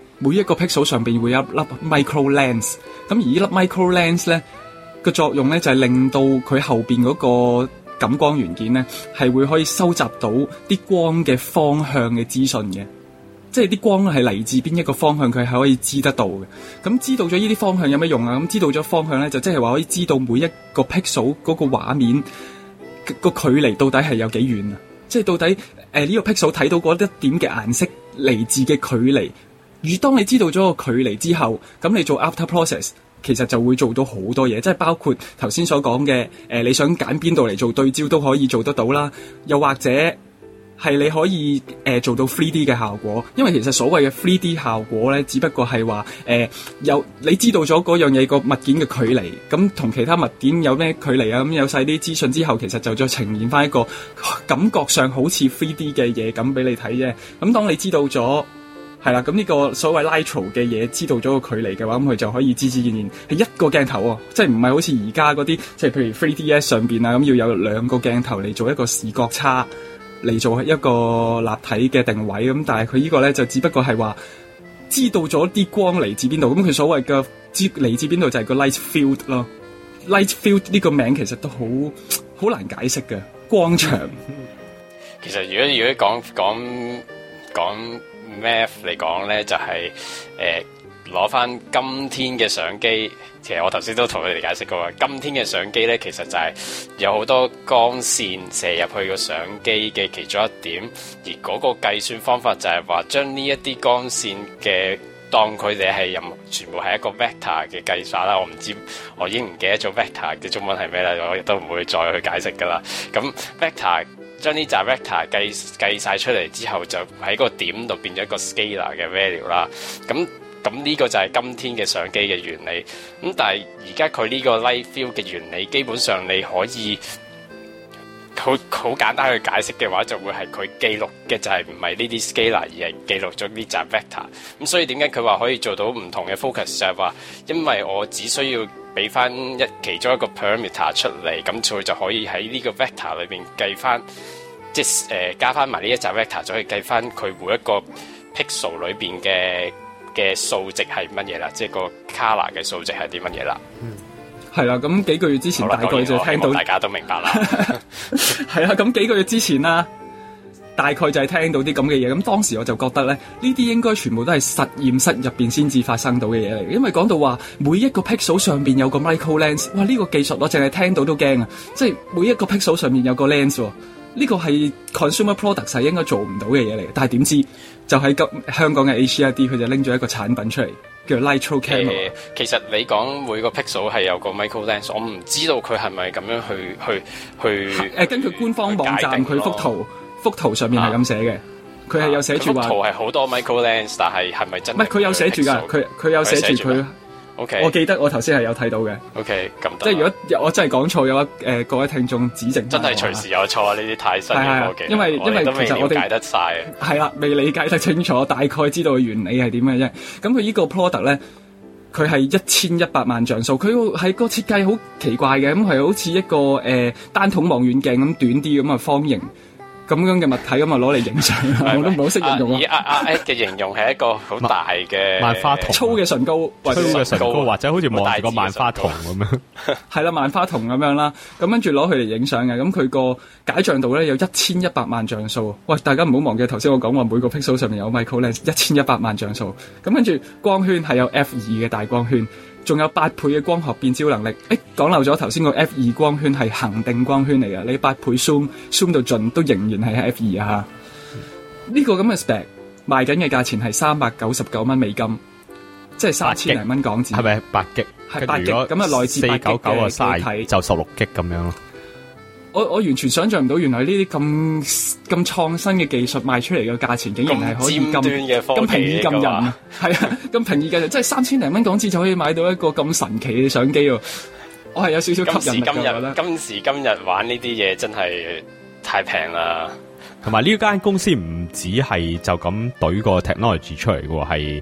pixel 上邊會有一粒 micro lens， 咁而呢粒 micro lens 咧個作用咧就係令到佢後邊嗰個感光元件咧係會可以收集到啲光嘅方向嘅資訊嘅。即係啲光係嚟自邊一個方向，佢係可以知得到嘅。咁知道咗呢啲方向有咩用啊？咁知道咗方向咧，就即係話可以知道每一個 pixel 嗰個畫面個距離到底係有幾遠啊？即係到底呢個 pixel 睇到嗰一點嘅顏色嚟自嘅距離。而當你知道咗個距離之後，咁你做 after process 其實就會做到好多嘢，即係包括頭先所講嘅你想揀邊度嚟做對焦都可以做得到啦，又或者係你可以做到 3D 嘅效果，因為其實所謂嘅 3D 效果咧，只不過係話你知道咗嗰樣嘢個物件嘅距離，咁同其他物件有咩距離啊？咁有晒啲資訊之後，其實就再呈現翻一個感覺上好似 3D 嘅嘢咁俾你睇啫。咁當你知道咗係啦，咁呢個所謂 Nitro 嘅嘢知道咗個距離嘅話，咁佢就可以自然係一個鏡頭喎，即係唔係好似而家嗰啲，即係譬如 3DS 上邊啊，咁要有兩個鏡頭嚟做一個視覺差。嚟做一個立體嘅定位咁，但係佢呢個咧就只不過係話知道咗啲光嚟自邊度，咁佢所謂嘅嚟自邊度就係個 light field 咯。light field 呢個名其實都好難解釋嘅光場。 其實如果講 math 嚟講咧，就係攞翻今天嘅相機，其實我頭先都同佢哋解釋過，今天嘅相機咧，其實就係有好多光線射入去個相機嘅其中一點，而嗰個計算方法就係話將呢一啲光線嘅當佢哋係全部係一個 vector 嘅計算啦。我已經唔記得咗 vector 嘅中文係咩啦，我亦都唔會再去解釋噶啦。咁 vector 將呢紮 vector 計晒出嚟之後，就喺個點度變咗一個 scalar 嘅 value 啦。咁呢個就係今天嘅相機嘅原理。咁但係而家佢呢個 light field 嘅原理，基本上你可以好簡單去解釋嘅話，就會係佢記錄嘅就係唔係呢啲 scalar， 而係記錄咗呢紮 vector。咁所以點解佢話可以做到唔同嘅 focus， 就係話因為我只需要俾翻其中一個 parameter 出嚟，咁佢就可以喺呢個 vector 裏邊計翻，即係加翻埋呢一紮 vector， 就可以計翻佢每一個 pixel 裏邊嘅數值係乜嘢啦，即係個 color 嘅數值係啲乜嘢啦。 係啦，咁幾個月之前大概就聽到， 大家都明白啦。 係啦，咁幾個月之前啦，大概就係聽到啲咁嘅嘢。咁當時我就覺得咧，呢啲應該全部都係實驗室入邊先至發生到嘅嘢嚟。因為講到話每一個 pixel 上邊有個 micro lens， 哇！呢個技術我淨係聽到都驚啊！即係每一個 pixel 上面有個 lens，呢個係 consumer product 係應該做唔到嘅嘢嚟。但係點知就喺香港嘅 HCD 佢就拎咗一個產品出嚟，叫 Nitro Camera。 其實你講每個 pixel 係有個 micro lens， 我唔知道佢係咪咁樣去根據官方網站佢幅圖上面係咁寫嘅，佢係有寫住話幅圖係好多 micro lens， 但係咪真？ 唔係佢有寫住㗎，佢有寫住佢。 Okay. 我記得我頭先係有睇到嘅。 OK， 咁即係如果我真係講錯嘅話，各位聽眾指正。 真係隨時有錯啊！呢啲太新嘅科技， 因為其實我哋解得晒。 係啦，未理解得清楚，大概知道嘅原理係點嘅啫。咁佢呢個 product 咧，佢係1100萬像素，佢係個設計好奇怪嘅，咁係好似一個單筒望遠鏡咁短啲咁啊方形。咁樣嘅物體咁啊攞嚟影相，我都唔好識形容。 以阿 Ed 嘅形容係一個好大嘅萬花筒， 粗嘅唇膏，或者好似望住個萬花筒咁樣。 係啦，萬花筒咁樣啦。咁跟住攞佢嚟影相嘅，咁佢個解像度咧有1100萬像素。喂，大家唔好忘記頭先我講話每個 pixel 上面有 micro lens， 1100萬像素。咁跟住光圈係有 F2 嘅大光圈。仲有8倍嘅光學變焦能力。講漏咗頭先個 F2 光圈係恒定光圈嚟嘅，你8倍 zoom 到盡都仍然係 F2 啊！呢個咁嘅 spec 賣緊嘅價錢係399蚊美金，即係3000零蚊港紙。 係咪8 G？ 係8 G， 咁啊內置8 G 嘅機體就16 G 咁樣咯。 我完全想象唔到，原來呢啲咁創新嘅技術賣出嚟嘅價錢，竟然係可以咁平易近人啊！係啊，咁平易近人，即係3000零蚊港紙就可以買到一個咁神奇嘅相機喎！我係有少少吸引力㗎。 今時今日玩呢啲嘢真係太平啦！ 同埋呢間公司唔止係就咁懟個 technology 出嚟嘅喎，係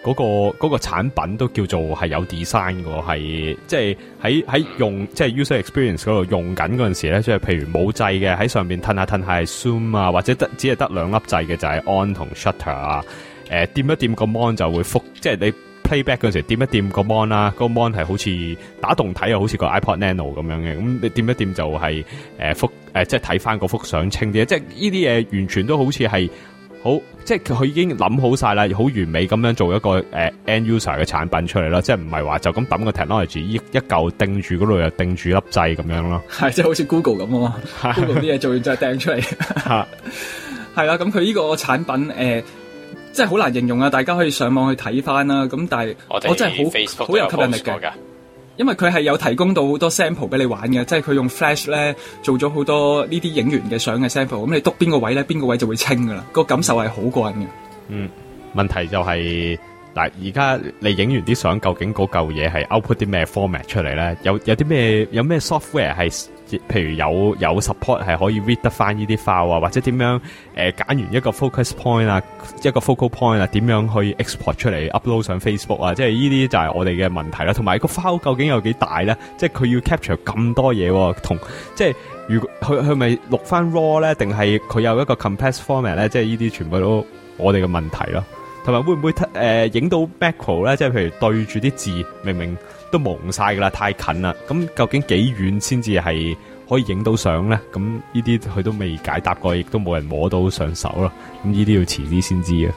嗰個產品都叫做係有 design 嘅，係即係喺用即係 user experience 嗰度用緊嗰陣時咧，即係譬如冇掣嘅喺上面褪下係 zoom 啊，或者只係得兩粒掣嘅就係 on 同 shutter 啊，掂一掂個 mon 就會覆，即係你 playback 嗰陣時掂一掂個 mon 啦，個 mon 係好似打動睇又好似個 iPod Nano 咁樣嘅，咁你掂一掂就係即係睇翻嗰幅相清啲，即係呢啲嘢完全都好似係。好，即係佢已經諗好晒啦，好完美咁樣做一個end user 嘅產品出嚟啦，即係唔係話就咁抌個 technology 一嚿定住嗰度又定住粒掣咁樣咯， 係即係好似 Google 咁啊，Google 啲嘢做完就係掟出嚟，係啦，咁佢呢個產品即係好難形容啊，大家可以上網去睇翻啦，咁但係我真係好有吸引力嘅。因為佢係有提供到好多 sample 俾你玩嘅，即係佢用 Flash 咧做咗好多呢啲影完嘅相嘅 sample， 咁你篤邊個位咧，邊個位就會清噶啦，個感受係好過癮嘅。 問題就係嗱，而家你影完啲相，究竟嗰嚿嘢係 output 啲咩 format 出嚟咧？有咩 software 係？譬如有 support 係可以 read 得翻呢啲 file 啊，或者點樣揀完一個 focus point 啊，一個 focal point 啊，點樣去 export 出嚟 upload 上 Facebook 啊？即係呢啲就係我哋嘅問題啦。同埋個 file 究竟有幾大咧？即係佢要 capture 咁多嘢，同即係如果佢咪錄翻 raw 咧，定係佢有一個 compressed format 咧？即係呢啲全部都我哋嘅問題咯。同埋會唔會影到 macro 咧？即係譬如對住啲字，明明都蒙晒噶啦，太近啦。咁究竟幾遠先至係可以影到相咧？咁呢啲佢都未解答過，亦都冇人摸到上手咯。咁呢啲要遲啲先知啊。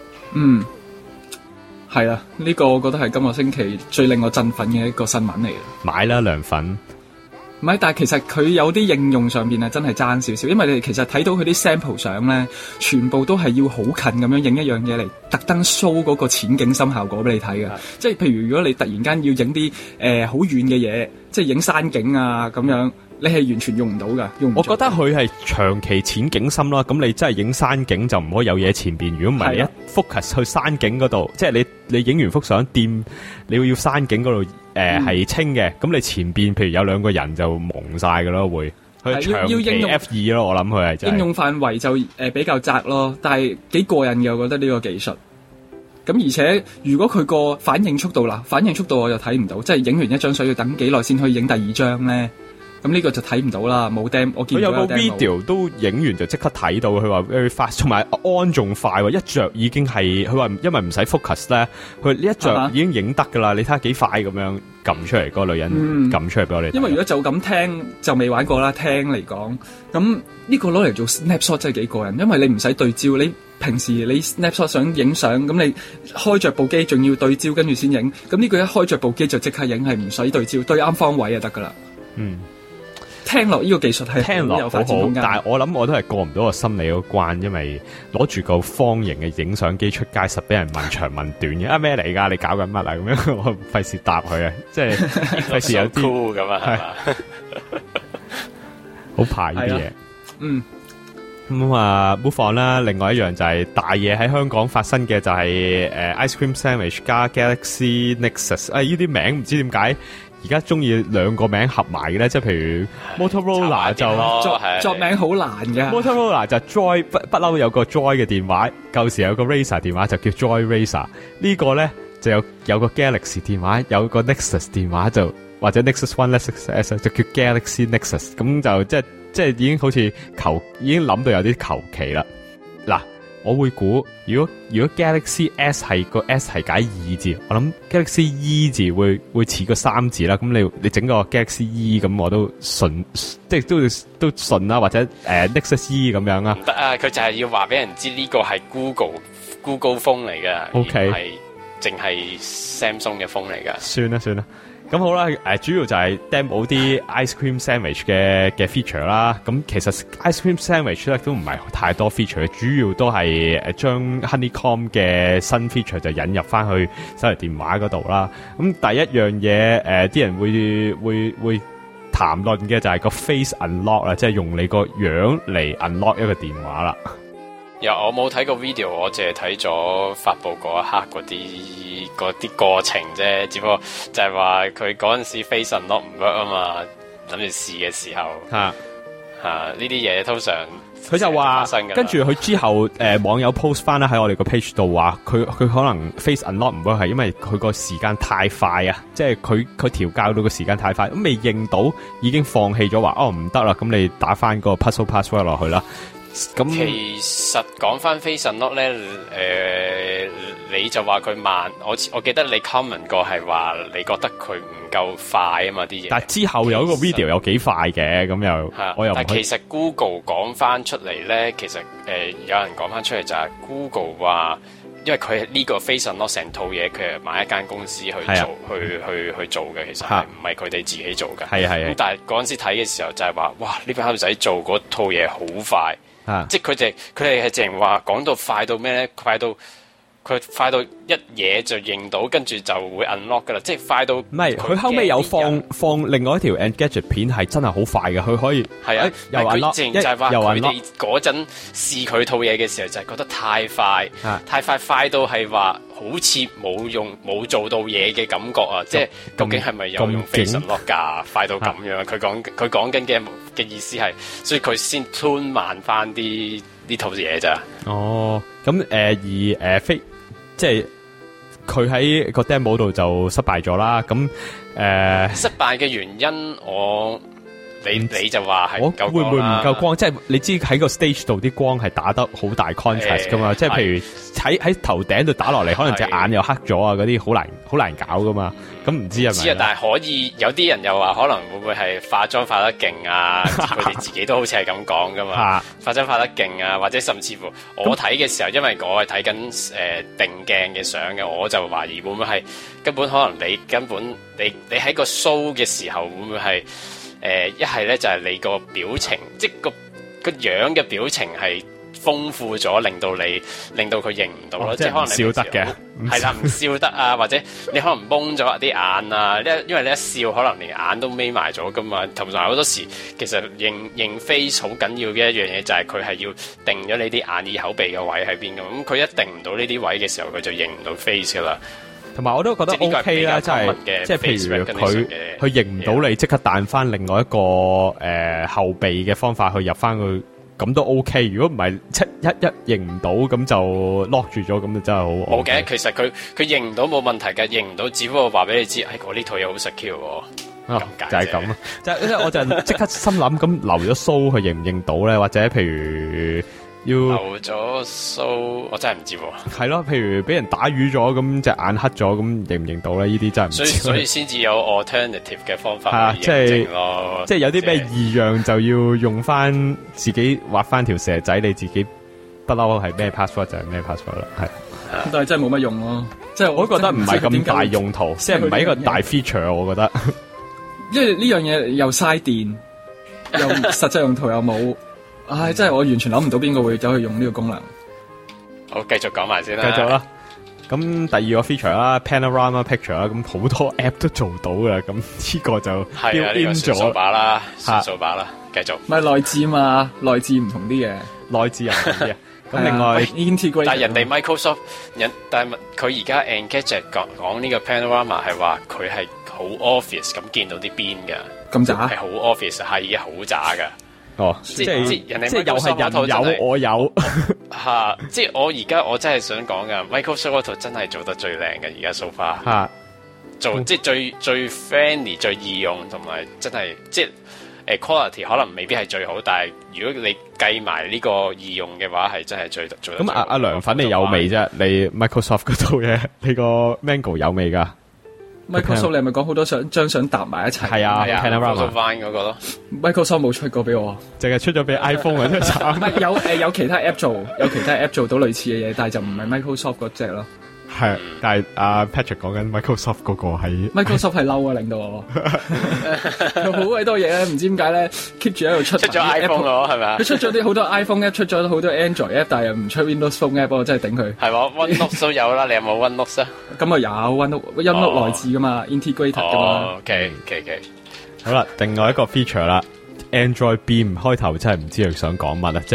係啦，呢個我覺得係今個星期最令我振奮嘅一個新聞嚟嘅。 買啦，涼粉。 唔係，但係其實佢有啲應用上邊啊，真係爭少少，因為你哋其實睇到佢啲 sample 相咧，全部都係要好近咁樣影一樣嘢嚟，特登 show 嗰個淺景深效果俾你睇嘅。即係譬如如果你突然間要影啲好遠嘅嘢，即係影山景啊咁樣，你係完全用唔到噶。我覺得佢係長期淺景深啦，咁你真係影山景就唔可以有嘢前邊。如果唔係，你一 focus 去山景嗰度，即係你影完幅相掂，你要山景嗰度係清嘅，咁你前邊譬如有兩個人就蒙晒噶咯，會佢長期 F2 咯，我諗佢係真係應用範圍就比較窄咯，但係幾過癮嘅，我覺得呢個技術。咁而且如果佢個反應速度我就睇唔到，即係影完一張相要等幾耐先可以影第二張咧？咁呢個就睇唔到啦，冇 demo。我見到有個 video 都影完就即刻睇到，佢話 very fast， 同埋 on 仲快喎，一着已經係佢話因為唔使 focus 咧，佢呢一着已經影得噶啦，你睇下幾快咁樣撳出嚟，嗰個女人撳出嚟俾我哋。 因為如果就咁聽就未玩過啦，聽嚟講，咁呢個攞嚟做 snapshot 真係幾過癮，因為你唔使對焦，你平時你 snapshot 想影相，咁你開着部機仲要對焦跟住先影，咁呢個一開着部機就即刻影，係唔使對焦，對啱方位就得噶啦。聽落呢個技術係聽落好好，但係我諗我都係過唔到個心理嗰關，因為攞住個方形嘅影相機出街，實俾人問長問短嘅。咩嚟噶？你搞緊乜啊？咁樣我費事答佢啊，即係費事有啲 cool 咁啊， 好怕呢啲嘢。咁啊，move on啦。另外一樣就係大嘢喺香港發生嘅就係Ice Cream Sandwich 加 Galaxy Nexus。呢啲名唔知點解而家中意兩個名合埋嘅咧，即係譬如 Motorola 就作名好難嘅。 Motorola 就 Joy 不嬲有個 Joy 嘅電話，舊時有個 Razer 電話就叫 Joy Razer。呢個咧就有個 Galaxy 電話，有個 Nexus 電話就或者 Nexus One、Nexus S 就叫 Galaxy Nexus。咁就即係已經好似已經諗到有啲求其啦。嗱，我會估如果 Galaxy S 係個 S 係解2字，我諗 Galaxy E 字會似個3字啦。咁你整個 Galaxy E 咁我都信，即係都信啦，或者Nexus E 咁樣啊。 唔得啊！佢就係要話俾人知呢個係 Google phone 嚟嘅，OK，係淨係 Samsung 嘅 phone 嚟噶。 算啦。咁好啦，主要就係 demo 啲 ice cream sandwich 嘅 feature 啦。咁其實 ice cream sandwich 咧都唔係太多 feature，主要都係將 Honeycomb 嘅新 feature 就引入翻去手提電話嗰度啦。咁第一樣嘢，啲人會談論嘅就係個 face unlock 啦，即係用你個樣嚟 unlock 一個電話啦。 我冇睇過 video， 我淨係睇咗發佈嗰一刻嗰啲過程啫，只不過就係話佢嗰陣時 face unlock 唔 work 啊嘛，諗住試嘅時候， 呢啲嘢通常佢就話，跟住佢之後網友 post 翻啦喺我哋個 page 度話，佢可能 face unlock 唔會係因為佢個時間太快啊，即係佢調教到個時間太快，咁未認到已經放棄咗話唔得啦，咁你打翻個 puzzle password 落去啦。咁其實講翻 face unlock 咧，你就話佢慢，我記得你 comment 過係話你覺得佢唔夠快啊嘛啲嘢。但係之後有一個 video 有幾快嘅，咁又我又唔。 但係其實 Google 講翻出嚟咧，其實有人講翻出嚟就係 Google 話，因為佢呢個 face unlock 成套嘢，佢係買一間公司去做，去做嘅，其實係唔係佢哋自己做嘅。係咁但係嗰陣時睇嘅時候就係話，哇！呢班後仔做嗰套嘢好快。即係佢哋係淨話講到快到咩咧？快到一嘢就認到，跟住就會 unlock 噶啦。即係快到唔係佢後尾有放另外一條 Engadget 片係真係好快嘅，佢可以又 unlock 就係話佢哋嗰陣試佢套嘢嘅時候就係覺得太快，太快到係話好似冇做到嘢嘅感覺啊！即係究竟係咪有用 face unlock 㗎？快到咁樣，佢講緊嘅意思係，所以佢先 tune 慢翻啲呢套嘢咋。哦， 咁即係佢喺個 demo 度就失敗咗啦。咁失敗嘅原因你就話係我會唔會唔夠光？即係你知喺個 stage 度啲光係打得好大 contrast 噶嘛？即係譬如喺頭頂度打落嚟，可能隻眼又黑咗啊！嗰啲好難搞噶嘛。咁唔知係咪？ 唔知啊，但係可以有啲人又話可能會唔會係化妝化得勁啊？佢哋自己都好似係咁講噶嘛。化妝化得勁啊，或者甚至乎我睇嘅時候，因為我係睇緊定鏡嘅相嘅，我就懷疑會唔會係根本可能你喺個 show 嘅時候會唔會係？一係咧就係你個表情，即係個樣嘅表情係豐富咗，令到佢認唔到咯。即係可能你笑得嘅，係啦，唔笑得啊，或者你可能蒙咗啲眼啊，因為你一笑可能連眼都眯埋咗噶嘛。同埋好多時其實認 face 好緊要嘅一樣嘢就係佢係要定咗你啲眼耳口鼻嘅位喺邊噶。咁佢一定唔到呢啲位嘅時候，佢就認唔到 face 噶啦。同埋我都覺得 OK 啦，即係譬如佢認唔到你，即刻彈翻另外一個後備嘅方法去入翻佢，咁都 OK。如果唔係一認唔到，咁就 lock 住咗，咁就真係好。 冇嘅，其實佢認唔到冇問題嘅，認唔到只不過話俾你知，我呢套嘢好 secure 喎。 就係咁咯，即係我就即刻心諗，咁留咗須佢認唔認到咧？或者譬如。 留咗須，我真係唔知喎。 係咯，譬如俾人打瘀咗，咁隻眼黑咗，咁認唔認到咧？呢啲真係唔知。 所以先至有 alternative 嘅方法去認證咯。 即係有啲咩異樣就要用翻自己畫翻條蛇仔，你自己不嬲係咩 password 就係咩 password 啦。係， 但係真係冇乜用咯。即係我覺得唔係咁大用途，即係唔係一個大 feature，我覺得。 因為呢樣嘢又嘥電，又實際用途又冇。唉，真係我完全諗唔到邊個會走去用呢個功能。 好，繼續講埋先啦。 繼續啦。咁第二個 feature 啦 ，Panorama Picture 啦，咁好多 app 都做到嘅。咁呢個就係啊，呢個算數把啦，算數把啦。繼續。 咪內置嘛，內置唔同啲嘅， 內置又唔同啲啊。咁另外 integrate， 但係人哋 Microsoft 但係佢而家 Engadget 講呢個 Panorama 係話佢係好 obvious 咁見到啲邊㗎。 咁渣？ 係好 obvious，係好渣㗎。 哦，即係人哋又係人有我有吓，即係我真係想講噶 ，Microsoft 嗰套真係做得最靚嘅，而家 so far 吓， 即係最 friendly 最易用，同埋真係即係quality 可能未必係最好，但係如果你計埋呢個易用嘅話，係真係最做得。咁阿涼粉你有味啫？你 Microsoft 嗰套嘢，你個 Mango 有味噶？ Microsoft 你係咪講好多張相搭埋一齊？ 係啊 ，Panorama 嗰個咯。 Microsoft 冇出過俾我， 淨係出咗俾 iPhone 嘅啫。 唔係有其他 app 做，有其他 app 做到類似嘅嘢，但係就唔係 Microsoft 嗰隻咯。 係，但係阿 Patrick 講緊 Microsoft 嗰個係 Microsoft 係嬲啊，令到我佢好鬼多嘢咧，唔知點解咧 keep 住喺度出咗 iPhone 咯，係咪啊？ 佢出咗啲好多 iPhone app， 出咗好多 Android app， 但係又唔出 Windows Phone app， 我真係頂佢。 係喎 ，OneNote 都有啦，你有冇 OneNote 啊？ 咁啊有 OneNote 內置噶嘛 ，integrated 噶嘛。 OK， 好啦，另外一個 feature 啦 ，Android Beam 開頭真係唔知佢想講乜啊，即係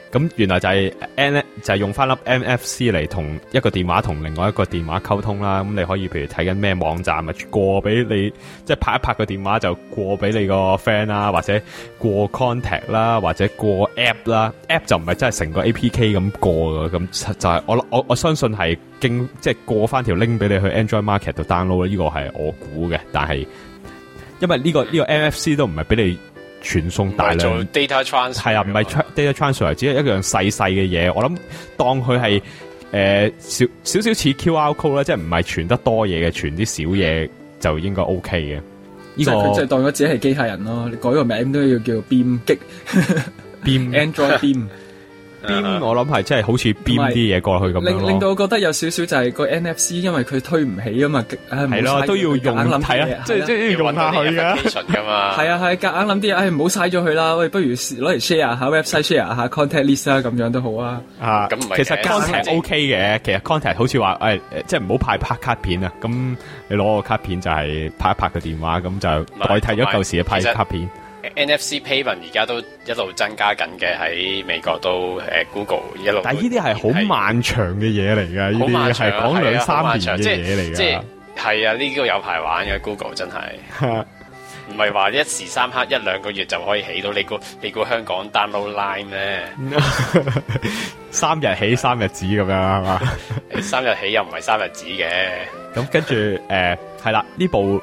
咁原來就係就係用翻粒 NFC 嚟同一個電話同另外一個電話溝通啦。咁你可以譬如睇緊咩網站啊，過俾你，即係拍一拍個電話就過俾你個 friend 啦，或者過 contact 啦，或者過 app 啦。app 就唔係真係成個 APK 咁過噶，咁就係我相信係經即係過翻條 link 俾你去 Android Market 度 download。呢個係我估嘅，但係因為呢個 NFC 都唔係俾你傳送大量做 data transfer， 係啊，唔係 data transfer， 只係一樣細細嘅嘢。我諗當佢係少少似 QR code 啦，即係唔係傳得多嘢嘅，傳啲小嘢就應該 OK 嘅。 即係佢即係當咗自己係機械人咯，你改個名都要叫 Beam 擊 Beam Android Beam。 我諗係真係好似編啲嘢過去咁樣令到我覺得有少少就係個 NFC， 因為佢推唔起啊嘛， 係咯，都要用係啊，即係要用下佢噶嘛。 係啊係，夾硬諗啲嘢，唔好嘥咗佢啦。喂，不如攞嚟 share 下 website，share 下 contact list 啦，咁樣都好啊。 咁其實 contact OK 嘅，其實 contact 好似話即係唔好拍卡片啊。咁你攞個卡片就係拍一拍個電話，咁就代替咗舊時嘅拍卡片。 NFC payment 而家都一路增加緊嘅，喺美國都Google 一路。 但係呢啲係好漫長嘅嘢嚟㗎，呢啲係講2-3年嘅嘢嚟㗎。 即係係啊，呢個有排玩嘅 Google 真係，唔係話一時三刻1-2個月就可以起到。你估香港 download Line 咩 ？3日起3日止咁樣係嘛 ？3日起又唔係3日止嘅。 咁跟住係啦，呢部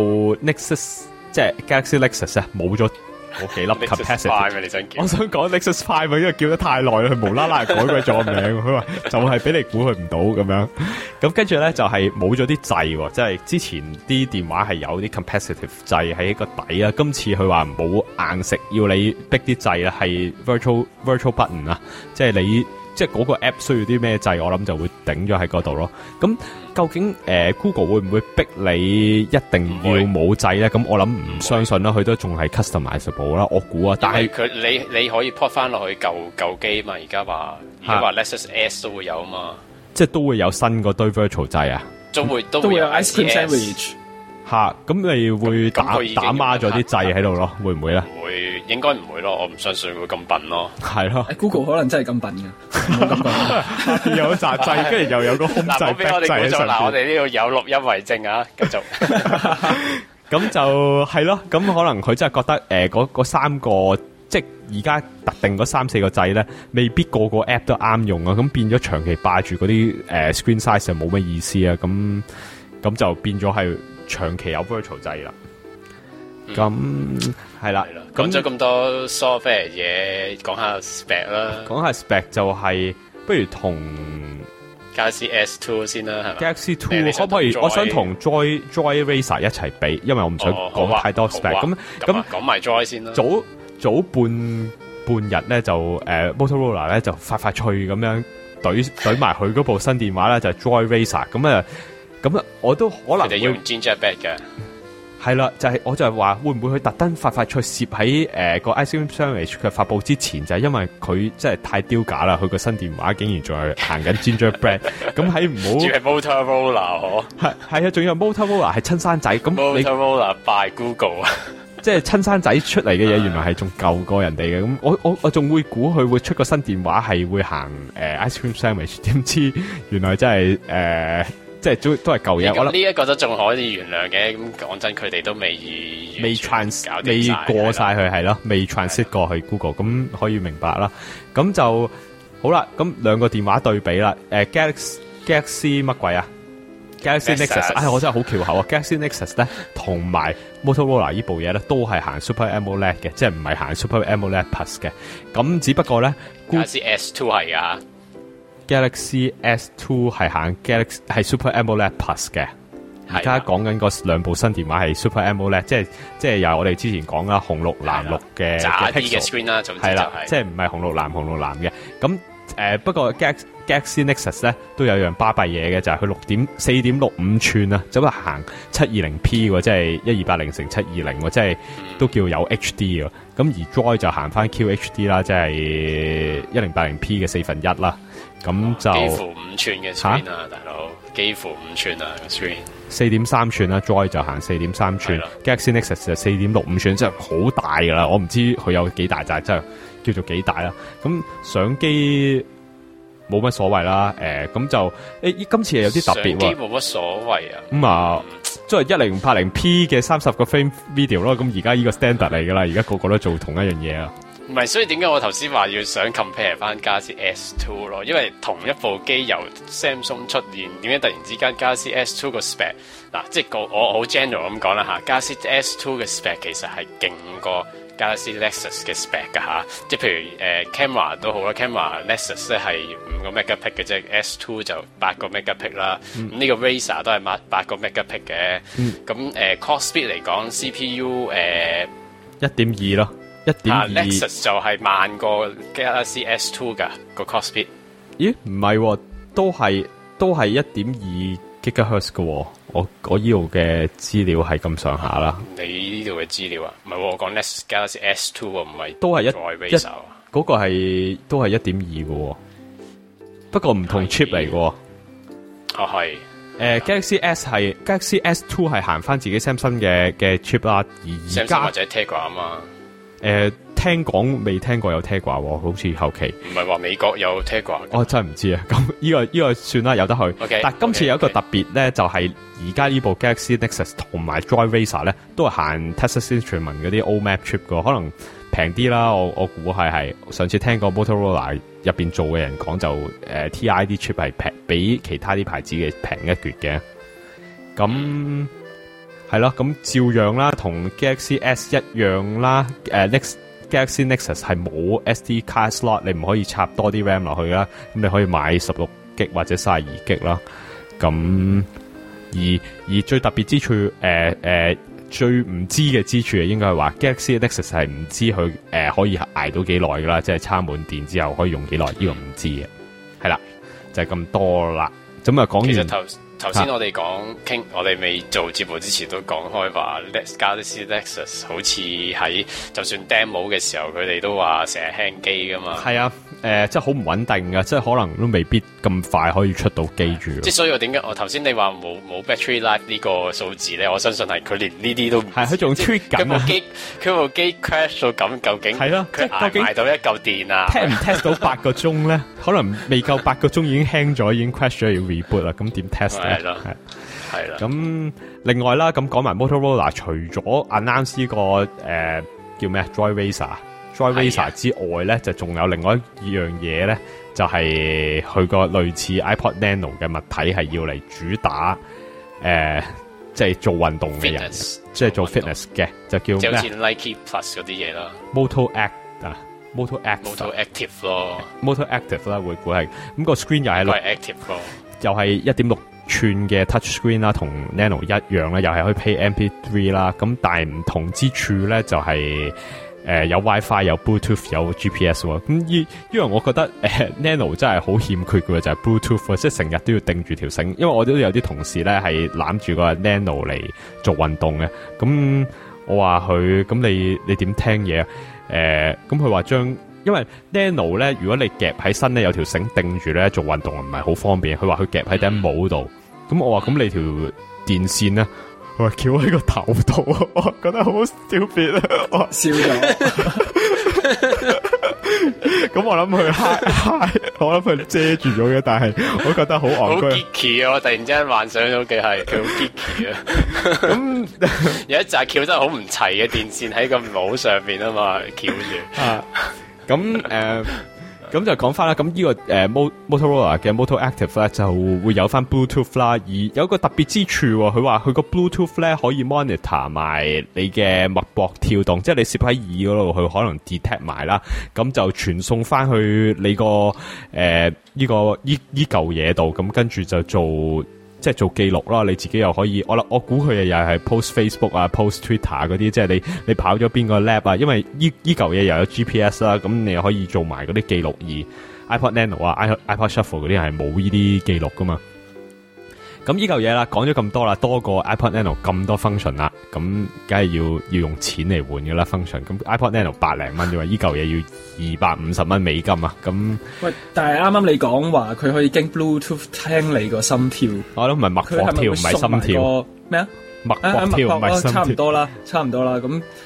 Nexus。即係 Galaxy Nexus 冇咗嗰幾粒 capacity。 你想我想講 Nexus 5，因為叫得太耐啦，佢無啦啦改鬼咗個名。佢話就係俾你估佢唔到咁樣。咁跟住咧就係冇咗啲掣，即係之前啲電話係有啲 capacitive 掣喺個底啊。今次佢話冇硬食，要你逼啲掣啊，係 virtual button 啊，即係你。即係嗰個 app 需要啲咩掣，我諗就會頂咗喺嗰度咯。咁究竟Google 會唔會逼你一定要冇掣咧？咁我諗唔相信啦，佢都仲係 customizable 啦。我估啊，但係佢你可以 port 翻落去舊機嘛？而家話 Lexus S 都會有啊嘛， 即係都會有新嗰堆 virtual 掣啊， 都會有 ice cream sandwich。 咁你會打孖咗啲掣喺度咯？會唔會咧？ 唔會，應該唔會咯。我唔相信會咁笨咯。 係咯 ，Google 可能真係咁笨嘅，冇咁笨。 有紮掣，跟住又有個空掣、back 掣喺上邊。 嗱，我哋呢度有錄音為證啊，繼續。 咁就係咯，咁可能佢真係覺得嗰3個，即係而家特定嗰3-4個掣咧，未必個個 app 都啱用啊。咁變咗長期霸住嗰啲screen size 就冇乜意思啊。咁就變咗係。長期有 virtual 掣啦，咁係啦， 講咗咁多 software 嘢，講下 spec 啦。 講下 spec 就係不如同 Galaxy S2 先啦，係咪 ？Galaxy 2可唔可以？我想同 Joy Racer 一齊比，因為我唔想講太多 spec。咁講埋 Joy 先啦。 早半日咧就Motorola 咧就快脆咁樣懟埋佢嗰部新電話咧就係 Joy Racer 咁啊，我都可能會用 Gingerbread 嘅， 係啦，我就係話會唔會佢特登快脆攝喺個 ice cream sandwich 嘅發佈之前，就係因為佢真係太丟架啦，佢個新電話竟然仲係行緊 Gingerbread， 咁喺唔好仲係 Motorola 嗬， 係啊，仲有 Motorola 係親生仔，咁 Motorola by Google 啊， 即係親生仔出嚟嘅嘢，原來係仲舊過人哋嘅，咁我仲會估佢會出個新電話係會行ice cream sandwich， 點知原來真係即係都係舊嘢，我諗呢一個都仲可以原諒嘅。咁講真，佢哋都未過晒佢係咯，未 transit 過去 Google， 咁可以明白啦。咁就好啦。咁兩個電話對比啦。Galaxy 乜鬼啊 ？Galaxy Nexus， 我真係好翹口啊 ！Galaxy Nexus 咧，同埋 Motorola 呢部嘢咧，都係行 Super AMOLED 嘅，即係唔係行 Super AMOLED Plus 嘅。咁只不過咧 ，Galaxy S2 係啊。 Galaxy S2 係行 Galaxy 係 Super AMOLED Plus 嘅，而家講緊嗰兩部新電話係 Super AMOLED， 即係由我哋之前講啦，紅綠藍綠嘅渣啲嘅 screen 啦，總之就係即係唔係紅綠藍嘅。咁不過 Galaxy Nexus 咧都有樣巴閉嘢嘅，就係佢4.65寸啊，就係行 720P 喎，即係1280x720喎，即係都叫有 HD 喎。咁而 Joy 就行翻 QHD 啦，即係1080P 嘅1/4啦。咁就幾乎5寸嘅 screen 啊，大佬，幾乎5寸啊個 screen。 4.3寸啦 ，Joy 就行4.3寸，Galaxy Nexus 就4.65寸，真係好大噶啦。我唔知佢有幾大，真係叫做幾大啦。咁相機冇乜所謂啦，咁就今次係有啲特別喎。 相機冇乜所謂啊。 咁啊，即係 1080p 嘅30個 frame video 咯。咁而家呢個 standard 嚟噶啦，而家個個都做同一樣嘢啊。 唔係，所以點解我頭先話要想 compare 翻 Galaxy S2 咯？因為同一部機由 Samsung 出現，點解突然之間 Galaxy S2 個 spec 嗱，即係我好 general 咁講啦嚇，Galaxy S2 嘅 spec 其實係勁過 Galaxy Nexus 嘅 spec 㗎嚇，即係譬如camera 都好啦，camera Nexus 咧係5個 megapixel 嘅啫，S2 就8個 megapixel 啦。咁呢個 Razer 都係8個 megapixel 嘅。咁clock speed 嚟講 CPU 1.2 咯。 Nexus 就係慢過 Galaxy S2 噶個 clock speed。 咦？唔係喎，都係1.2 GHz 嘅喎。我呢度嘅資料係咁上下啦。 你呢度嘅資料啊？唔係喎，我講 Galaxy S2 喎，唔係都係 Razer。 嗰個係都係 1.2 嘅喎，不過唔同 chip 嚟嘅喎。 哦係。 Galaxy Galaxy S2 係行翻自己 Samsung 嘅 chip 啦，而家或者 Tegra 啊嘛。 聽講未聽過有 Tegra 喎，好似後期唔係話美國有 Tegra。 我真係唔知啊。咁呢個算啦，有得去。 Okay, 但係今次有一個特別咧，就係而家呢部 Galaxy Nexus 同埋 Droid Razer 咧，都係行 Texas Instruments 嗰啲 OMAP chip 嘅，可能平啲啦。我估係上次聽過 Motorola 入邊做嘅人講就TI 啲 chip 係平，比其他啲牌子嘅平一橛嘅。咁係咯，咁照樣啦，同 Galaxy S 一樣啦。Galaxy Nexus 係冇 SD card slot， 你唔可以插多啲 RAM 落去啦。咁你可以買16GB 或者32GB 啦。咁而最特別之處，最唔知嘅之處應該係話 Galaxy Nexus 係唔知佢可以捱到幾耐噶啦，即係插滿電之後可以用幾耐，呢個唔知嘅。係啦，就係咁多啦。咁啊講完。 其實頭先我哋傾，我哋未做節目之前都講開話 Galaxy Nexus 好似喺就算 demo 嘅時候，佢哋都話成日 hang 機噶嘛。 係啊，即係好唔穩定噶，即係可能都未必咁快可以出到機住。即係所以我頭先你話冇 battery life 呢個數字咧，我相信係佢連呢啲都唔係，佢仲 treat 緊啊！ 佢部機 crash 到咁，究竟係咯？佢捱到一嚿電啊？ 聽唔 test 到8個鐘咧？可能未夠8個鐘已經 hang 咗，已經 crash 咗要 reboot 啦。咁點 test 咧？ 係啦。 咁另外啦，咁講埋 Motorola， 除咗 announce 呢個叫咩 Droid Razer 之外咧，就仲有另外一樣嘢咧，就係佢個類似 iPod Nano 嘅物體係要嚟主打即係做運動嘅人，即係做 fitness 嘅，就叫咩？ 好似 Nike Plus 嗰啲嘢啦。 Moto Active 咯 ，Moto Active 啦，會估係咁個 screen 又係 Active 咯， 又係1.6寸嘅 touch screen 啦，同 Nano 一樣啦，又係可以 play MP3 啦。咁但係唔同之處咧，就係有 WiFi 有 Bluetooth 有 GPS 喎。咁因為我覺得Nano 真係好欠缺嘅就係 Bluetooth，即係成日都要定住條繩。因為我都有啲同事咧係攬住個 Nano 嚟做運動嘅。咁我話佢，咁你點聽嘢啊？咁佢話因為 Nano 咧，如果你夾喺身咧有條繩定住咧做運動唔係好方便。佢話佢夾喺頂帽度。咁我話咁你條電線咧，佢話翹喺個頭度，我覺得好 stupid 啊！我笑咗。 咁我諗佢 high， 我諗佢遮住咗嘅，但係我覺得好戇居。 好 geeky 啊！我突然之間幻想到嘅係佢好 geeky 啊！咁有一紮翹真係好唔齊嘅電線喺個帽上邊啊嘛，翹住。 啊，咁就講翻啦，咁呢個Motorola 嘅 Moto Active 咧就會有翻 Bluetooth 啦，而有一個特別之處，佢話佢個 Bluetooth 咧可以 monitor 埋你嘅脈搏跳動，即係你攝喺耳嗰度，佢可能 detect 埋啦，咁就傳送翻去你個呢嚿嘢度，咁跟住就做記錄啦，你自己又可以，我估佢又係 post Facebook 啊 post Twitter 嗰啲，即係你跑咗邊個 lab 啊，因為呢嚿嘢又有 GPS 啦，咁你又可以做埋嗰啲記錄，而 iPod Nano 啊 iPod Shuffle 嗰啲係冇呢啲記錄噶嘛。咁呢嚿嘢啦，講咗咁多啦，多過 iPod Nano 咁多 function 啦，咁梗係要用錢嚟換噶啦 function。咁 iPod Nano 百零蚊啫嘛，呢嚿嘢要250蚊美金啊。咁喂， 但係啱啱你講話佢可以經 Bluetooth 聽你個心跳， 我都唔係脈搏跳，唔係心跳咩啊？ 脈搏跳唔係心跳， 差唔多啦。咁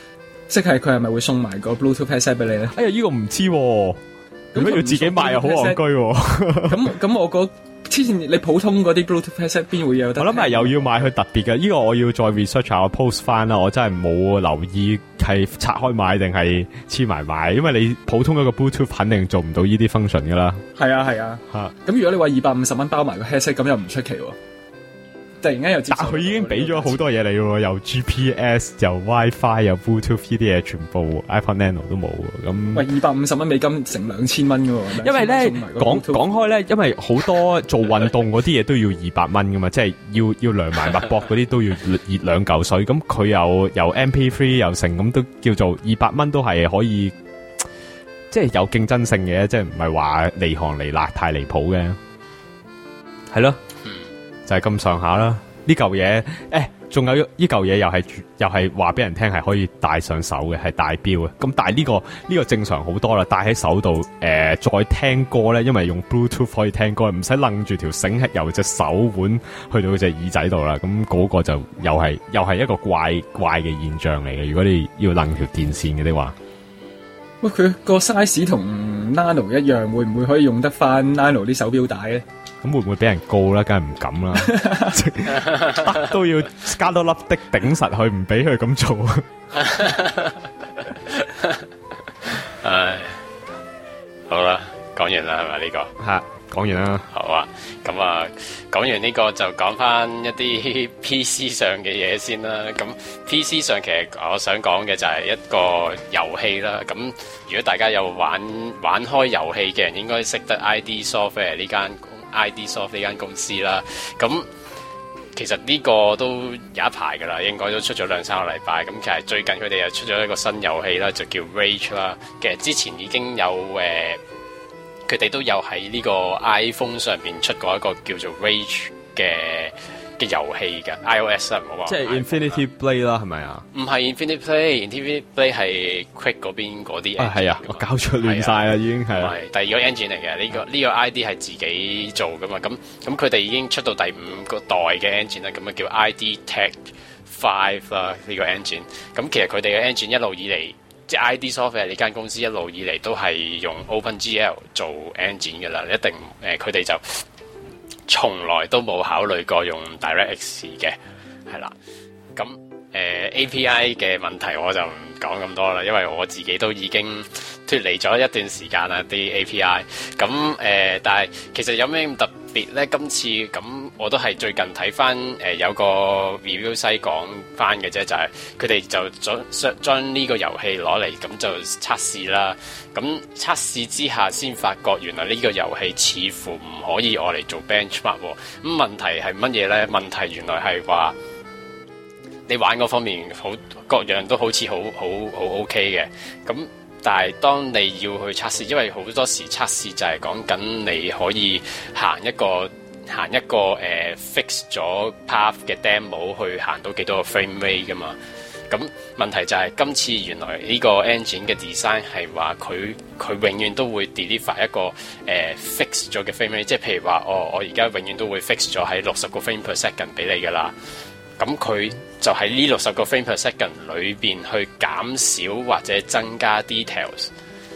即係佢係咪會送埋個 Bluetooth headset 俾你咧？ 哎呀，呢個唔知喎，如果要自己買又好戇居喎。 咁我個之前你普通嗰啲 Bluetooth headset 邊會有得？ 我諗係又要買佢特別嘅，呢個我要再 research 下，我 post 翻啦。我真係冇留意係拆開買定係黐埋買，因為你普通一個 Bluetooth 肯定做唔到呢啲 function 噶啦。 係啊。咁如果你話250蚊包埋個 headset，咁又唔出奇喎。突然間又接受， 但佢已經俾咗好多嘢你喎，又 GPS 又 WiFi 又 Bluetooth 呢啲嘢，全部 iPod Nano 都冇喎。咁喂 ，250蚊美金成2000蚊㗎喎。 因為咧講開咧，因為好多做運動嗰啲嘢都要200蚊㗎嘛，即係要量埋脈搏嗰啲都要熱兩嚿水。咁佢又 MP3 又成，咁都叫做200蚊都係可以，即係有競爭性嘅，即係唔係話離行離辣太離譜嘅，係咯。就係咁上下啦，呢嚿嘢，仲有呢嚿嘢又係話俾人聽係可以戴上手嘅，係戴錶嘅。咁但係呢個正常好多啦，戴喺手度，再聽歌咧，因為用 Bluetooth 可以聽歌，唔使擰住條繩係由隻手腕去到隻耳仔度啦。咁嗰個就又係一個怪嘅現象嚟嘅。如果你要擰條電線嘅的話， 喂，佢個 size 同 Nano 一樣，會唔會可以用得翻 Nano 啲手錶帶咧？ 咁會唔會俾人告啦？梗係唔敢啦，都要加多粒的頂實佢，唔俾佢咁做。 唉，好啦，講完啦，係咪呢個？ 係，講完啦。 好啊，咁啊，講完呢個就講翻一啲 PC 上嘅嘢先啦。咁 PC 上其實我想講嘅就係一個遊戲啦。咁如果大家有玩開遊戲嘅人，應該識得 ID Software 呢間公司啦，咁其實呢個都有一排噶啦，應該都出咗2-3個禮拜。咁其實最近佢哋又出咗一個新遊戲啦，就叫 Rage 啦。其實之前已經有佢哋都有喺呢個 iPhone 上面出過一個叫做 Rage 嘅遊戲嘅 iOS 啊，唔好話即係 Infinity Blade 啦，係咪啊？ 唔係 Infinity Blade 係 Quake 嗰邊嗰啲。 係啊，我搞錯亂晒啦，已經係。 係第二個 engine 嚟嘅，呢個 ID 係自己做噶嘛。咁佢哋已經出到第5個代嘅 engine 啦，咁啊叫 ID Tech 5啦呢個 engine。咁其實佢哋嘅 engine 一路以嚟，即係 ID Software 呢間公司一路以嚟都係用 OpenGL 做 engine 噶啦，一定佢哋就從來都冇考慮過用 DirectX 嘅，係啦。咁API 嘅問題我就唔講咁多啦，因為我自己都已經脫離咗一段時間啦啲 API。咁但係其實有咩咁特別咧？今次咁我都係最近睇翻有個 review 西講翻嘅啫，就係佢哋就將呢個遊戲攞嚟咁就測試啦。咁測試之下先發覺原來呢個遊戲似乎唔可以攞嚟做 benchmark 喎。咁問題係乜嘢咧？問題原來係話你玩嗰方面各樣都好似好 OK 嘅。咁但係當你要去測試，因為好多時測試就係講緊你可以行一個fix 咗 path 嘅 demo 去行到幾多個 frame rate 噶嘛。咁問題就係今次原來呢個 engine 嘅 design 係話佢永遠都會 deliver 一個fix 咗嘅 frame rate，即係譬如話我而家永遠都會 fix 咗喺60個 frame per second 俾你噶啦。咁佢就喺呢60個 frame per second 裏邊去減少或者增加 details。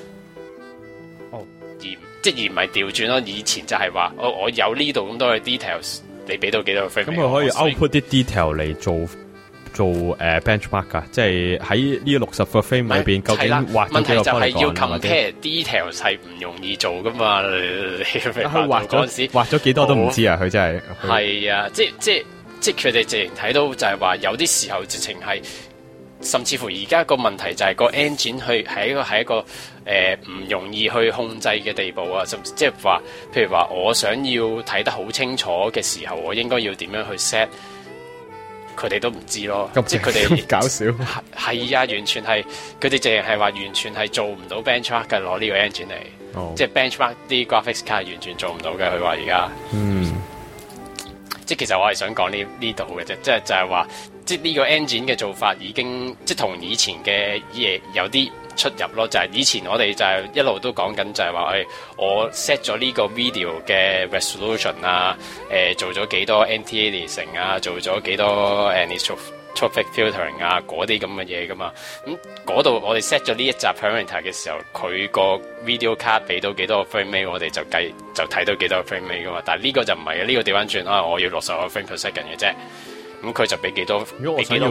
而唔係調轉咯。以前就係話我有呢度咁多嘅 details， 你俾到幾多個 frame？ 咁佢可以 output 啲 detail 嚟做benchmark 噶，即係喺呢60個 frame 裏邊究竟畫咗幾個 polygon？問題就係要 compare details 係唔容易做噶嘛。佢畫咗幾多都唔知啊！佢真係係啊，即係佢哋直情睇到就係話有啲時候直情係，甚至乎而家個問題就係個 engine 係一個唔容易去控制嘅地步啊！甚至即係話，譬如話我想要睇得好清楚嘅時候，我應該要點樣去 set？佢哋都唔知咯，即係佢哋搞笑係啊！完全係佢哋淨係話完全係做唔到 benchmark 嘅，攞呢個 engine 嚟，即係 benchmark 啲 graphics card 完全做唔到嘅。佢話而家即係其實我係想講呢度嘅啫，即係就係話，即係呢個 engine 嘅做法已經即係同以前嘅嘢有啲出入咯。就係以前我哋就係一路都講緊就係話，我 set 咗呢個 video 嘅 resolution 啊，做咗幾多 anti-aliasing 啊，做咗幾多 traffic filtering 啊嗰啲咁嘅嘢噶嘛。咁嗰度我哋 set 咗呢一集 parameter 嘅時候，佢個 video card 俾到幾多個 frame rate，我哋就睇到幾多個 frame rate 噶嘛。但係呢個就唔係嘅，呢個調翻轉啊，我要60個 frame per second 嘅啫。咁佢就俾幾多？ 如果我想要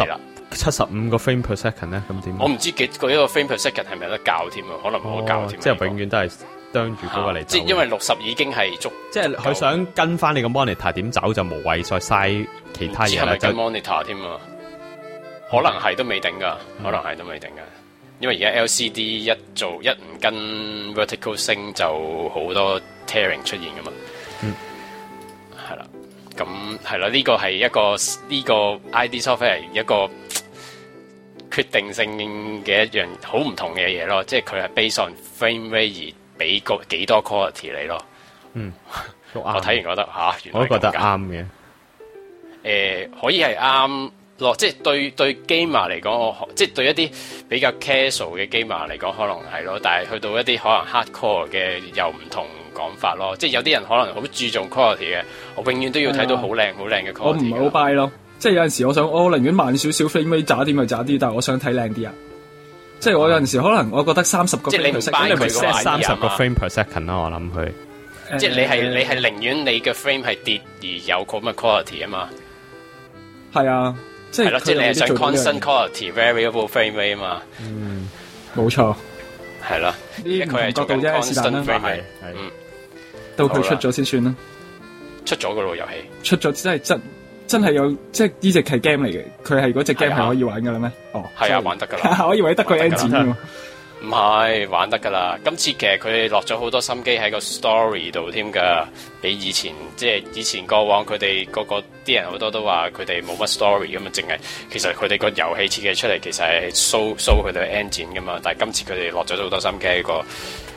75個 frame per second 咧，咁點？ 我唔知幾個一個 frame per second 係咪有得教添啊？可能冇得教添。 即係永遠都係啄住嗰個嚟。 即係因為60已經係足， 即係佢想跟翻你個 monitor 點走，就無謂再嘥其他嘢啦。 係咪跟 monitor 添啊？可能係都未定㗎，可能係都未定㗎。因為而家 LCD 一唔跟 vertical sync 就好多 tearing 出現㗎嘛。係啦。咁係啦，呢個係一個呢個 ID software 係一個決定性嘅一樣好唔同嘅嘢咯，即係佢係 based on frame rate 而俾個幾多 quality 你咯。我睇完覺得原來我都覺得啱嘅。 可以係啱咯，即係對 gamer 嚟講，即係對一啲比較 casual 嘅 gamer 嚟講，可能係咯，但係去到一啲可能 hardcore 嘅又唔同講法咯，即係有啲人可能好注重 quality 嘅，我永遠都要睇到好靚嘅 quality。我唔係好 buy 咯，即係有陣時我寧願慢少少 frame rate 渣啲咪渣啲，但係我想睇靚啲啊！即係我有陣時可能我覺得30個 frame per second， 你咪 set 30個 frame per second 咯，我諗佢。 即係你係寧願你嘅 frame 係跌而有咁嘅 quality 啊嘛。 係啊，即係即係你係想 constant quality variable frame rate 啊嘛。 冇錯。 係啦， 呢唔同角度啫，是但啦。 係。 到佢出咗先算啦。 出咗噶咯遊戲。 出咗真係有，即係呢隻係 game 嚟嘅。佢係嗰隻 game 係可以玩噶啦咩？ 係啊，玩得噶啦。 我以為得個 engine 喎。 唔係玩得噶啦。今次其實佢哋落咗好多心機喺個 story 度添噶，比以前即係以前過往佢哋個啲人好多都話佢哋冇乜 story 咁嘛，淨係其實佢哋個遊戲設計出嚟其實係 show 佢哋 engine 噶嘛。但係今次佢哋落咗好多心機喺個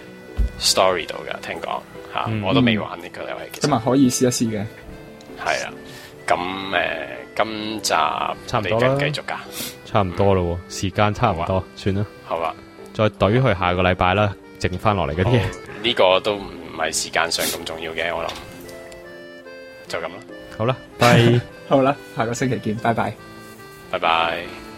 story 度噶，聽講我都未玩呢個遊戲。 咁啊，可以試一試嘅。 係啊，咁今集差唔多啦， 繼續噶， 差唔多咯，時間差唔多，算啦。 好啊， 再懟去下個禮拜啦，剩翻落嚟嗰啲嘢。 呢個都唔係時間上咁重要嘅，我諗就咁啦。 好啦，拜。 好啦，下個星期見，拜拜。 拜拜。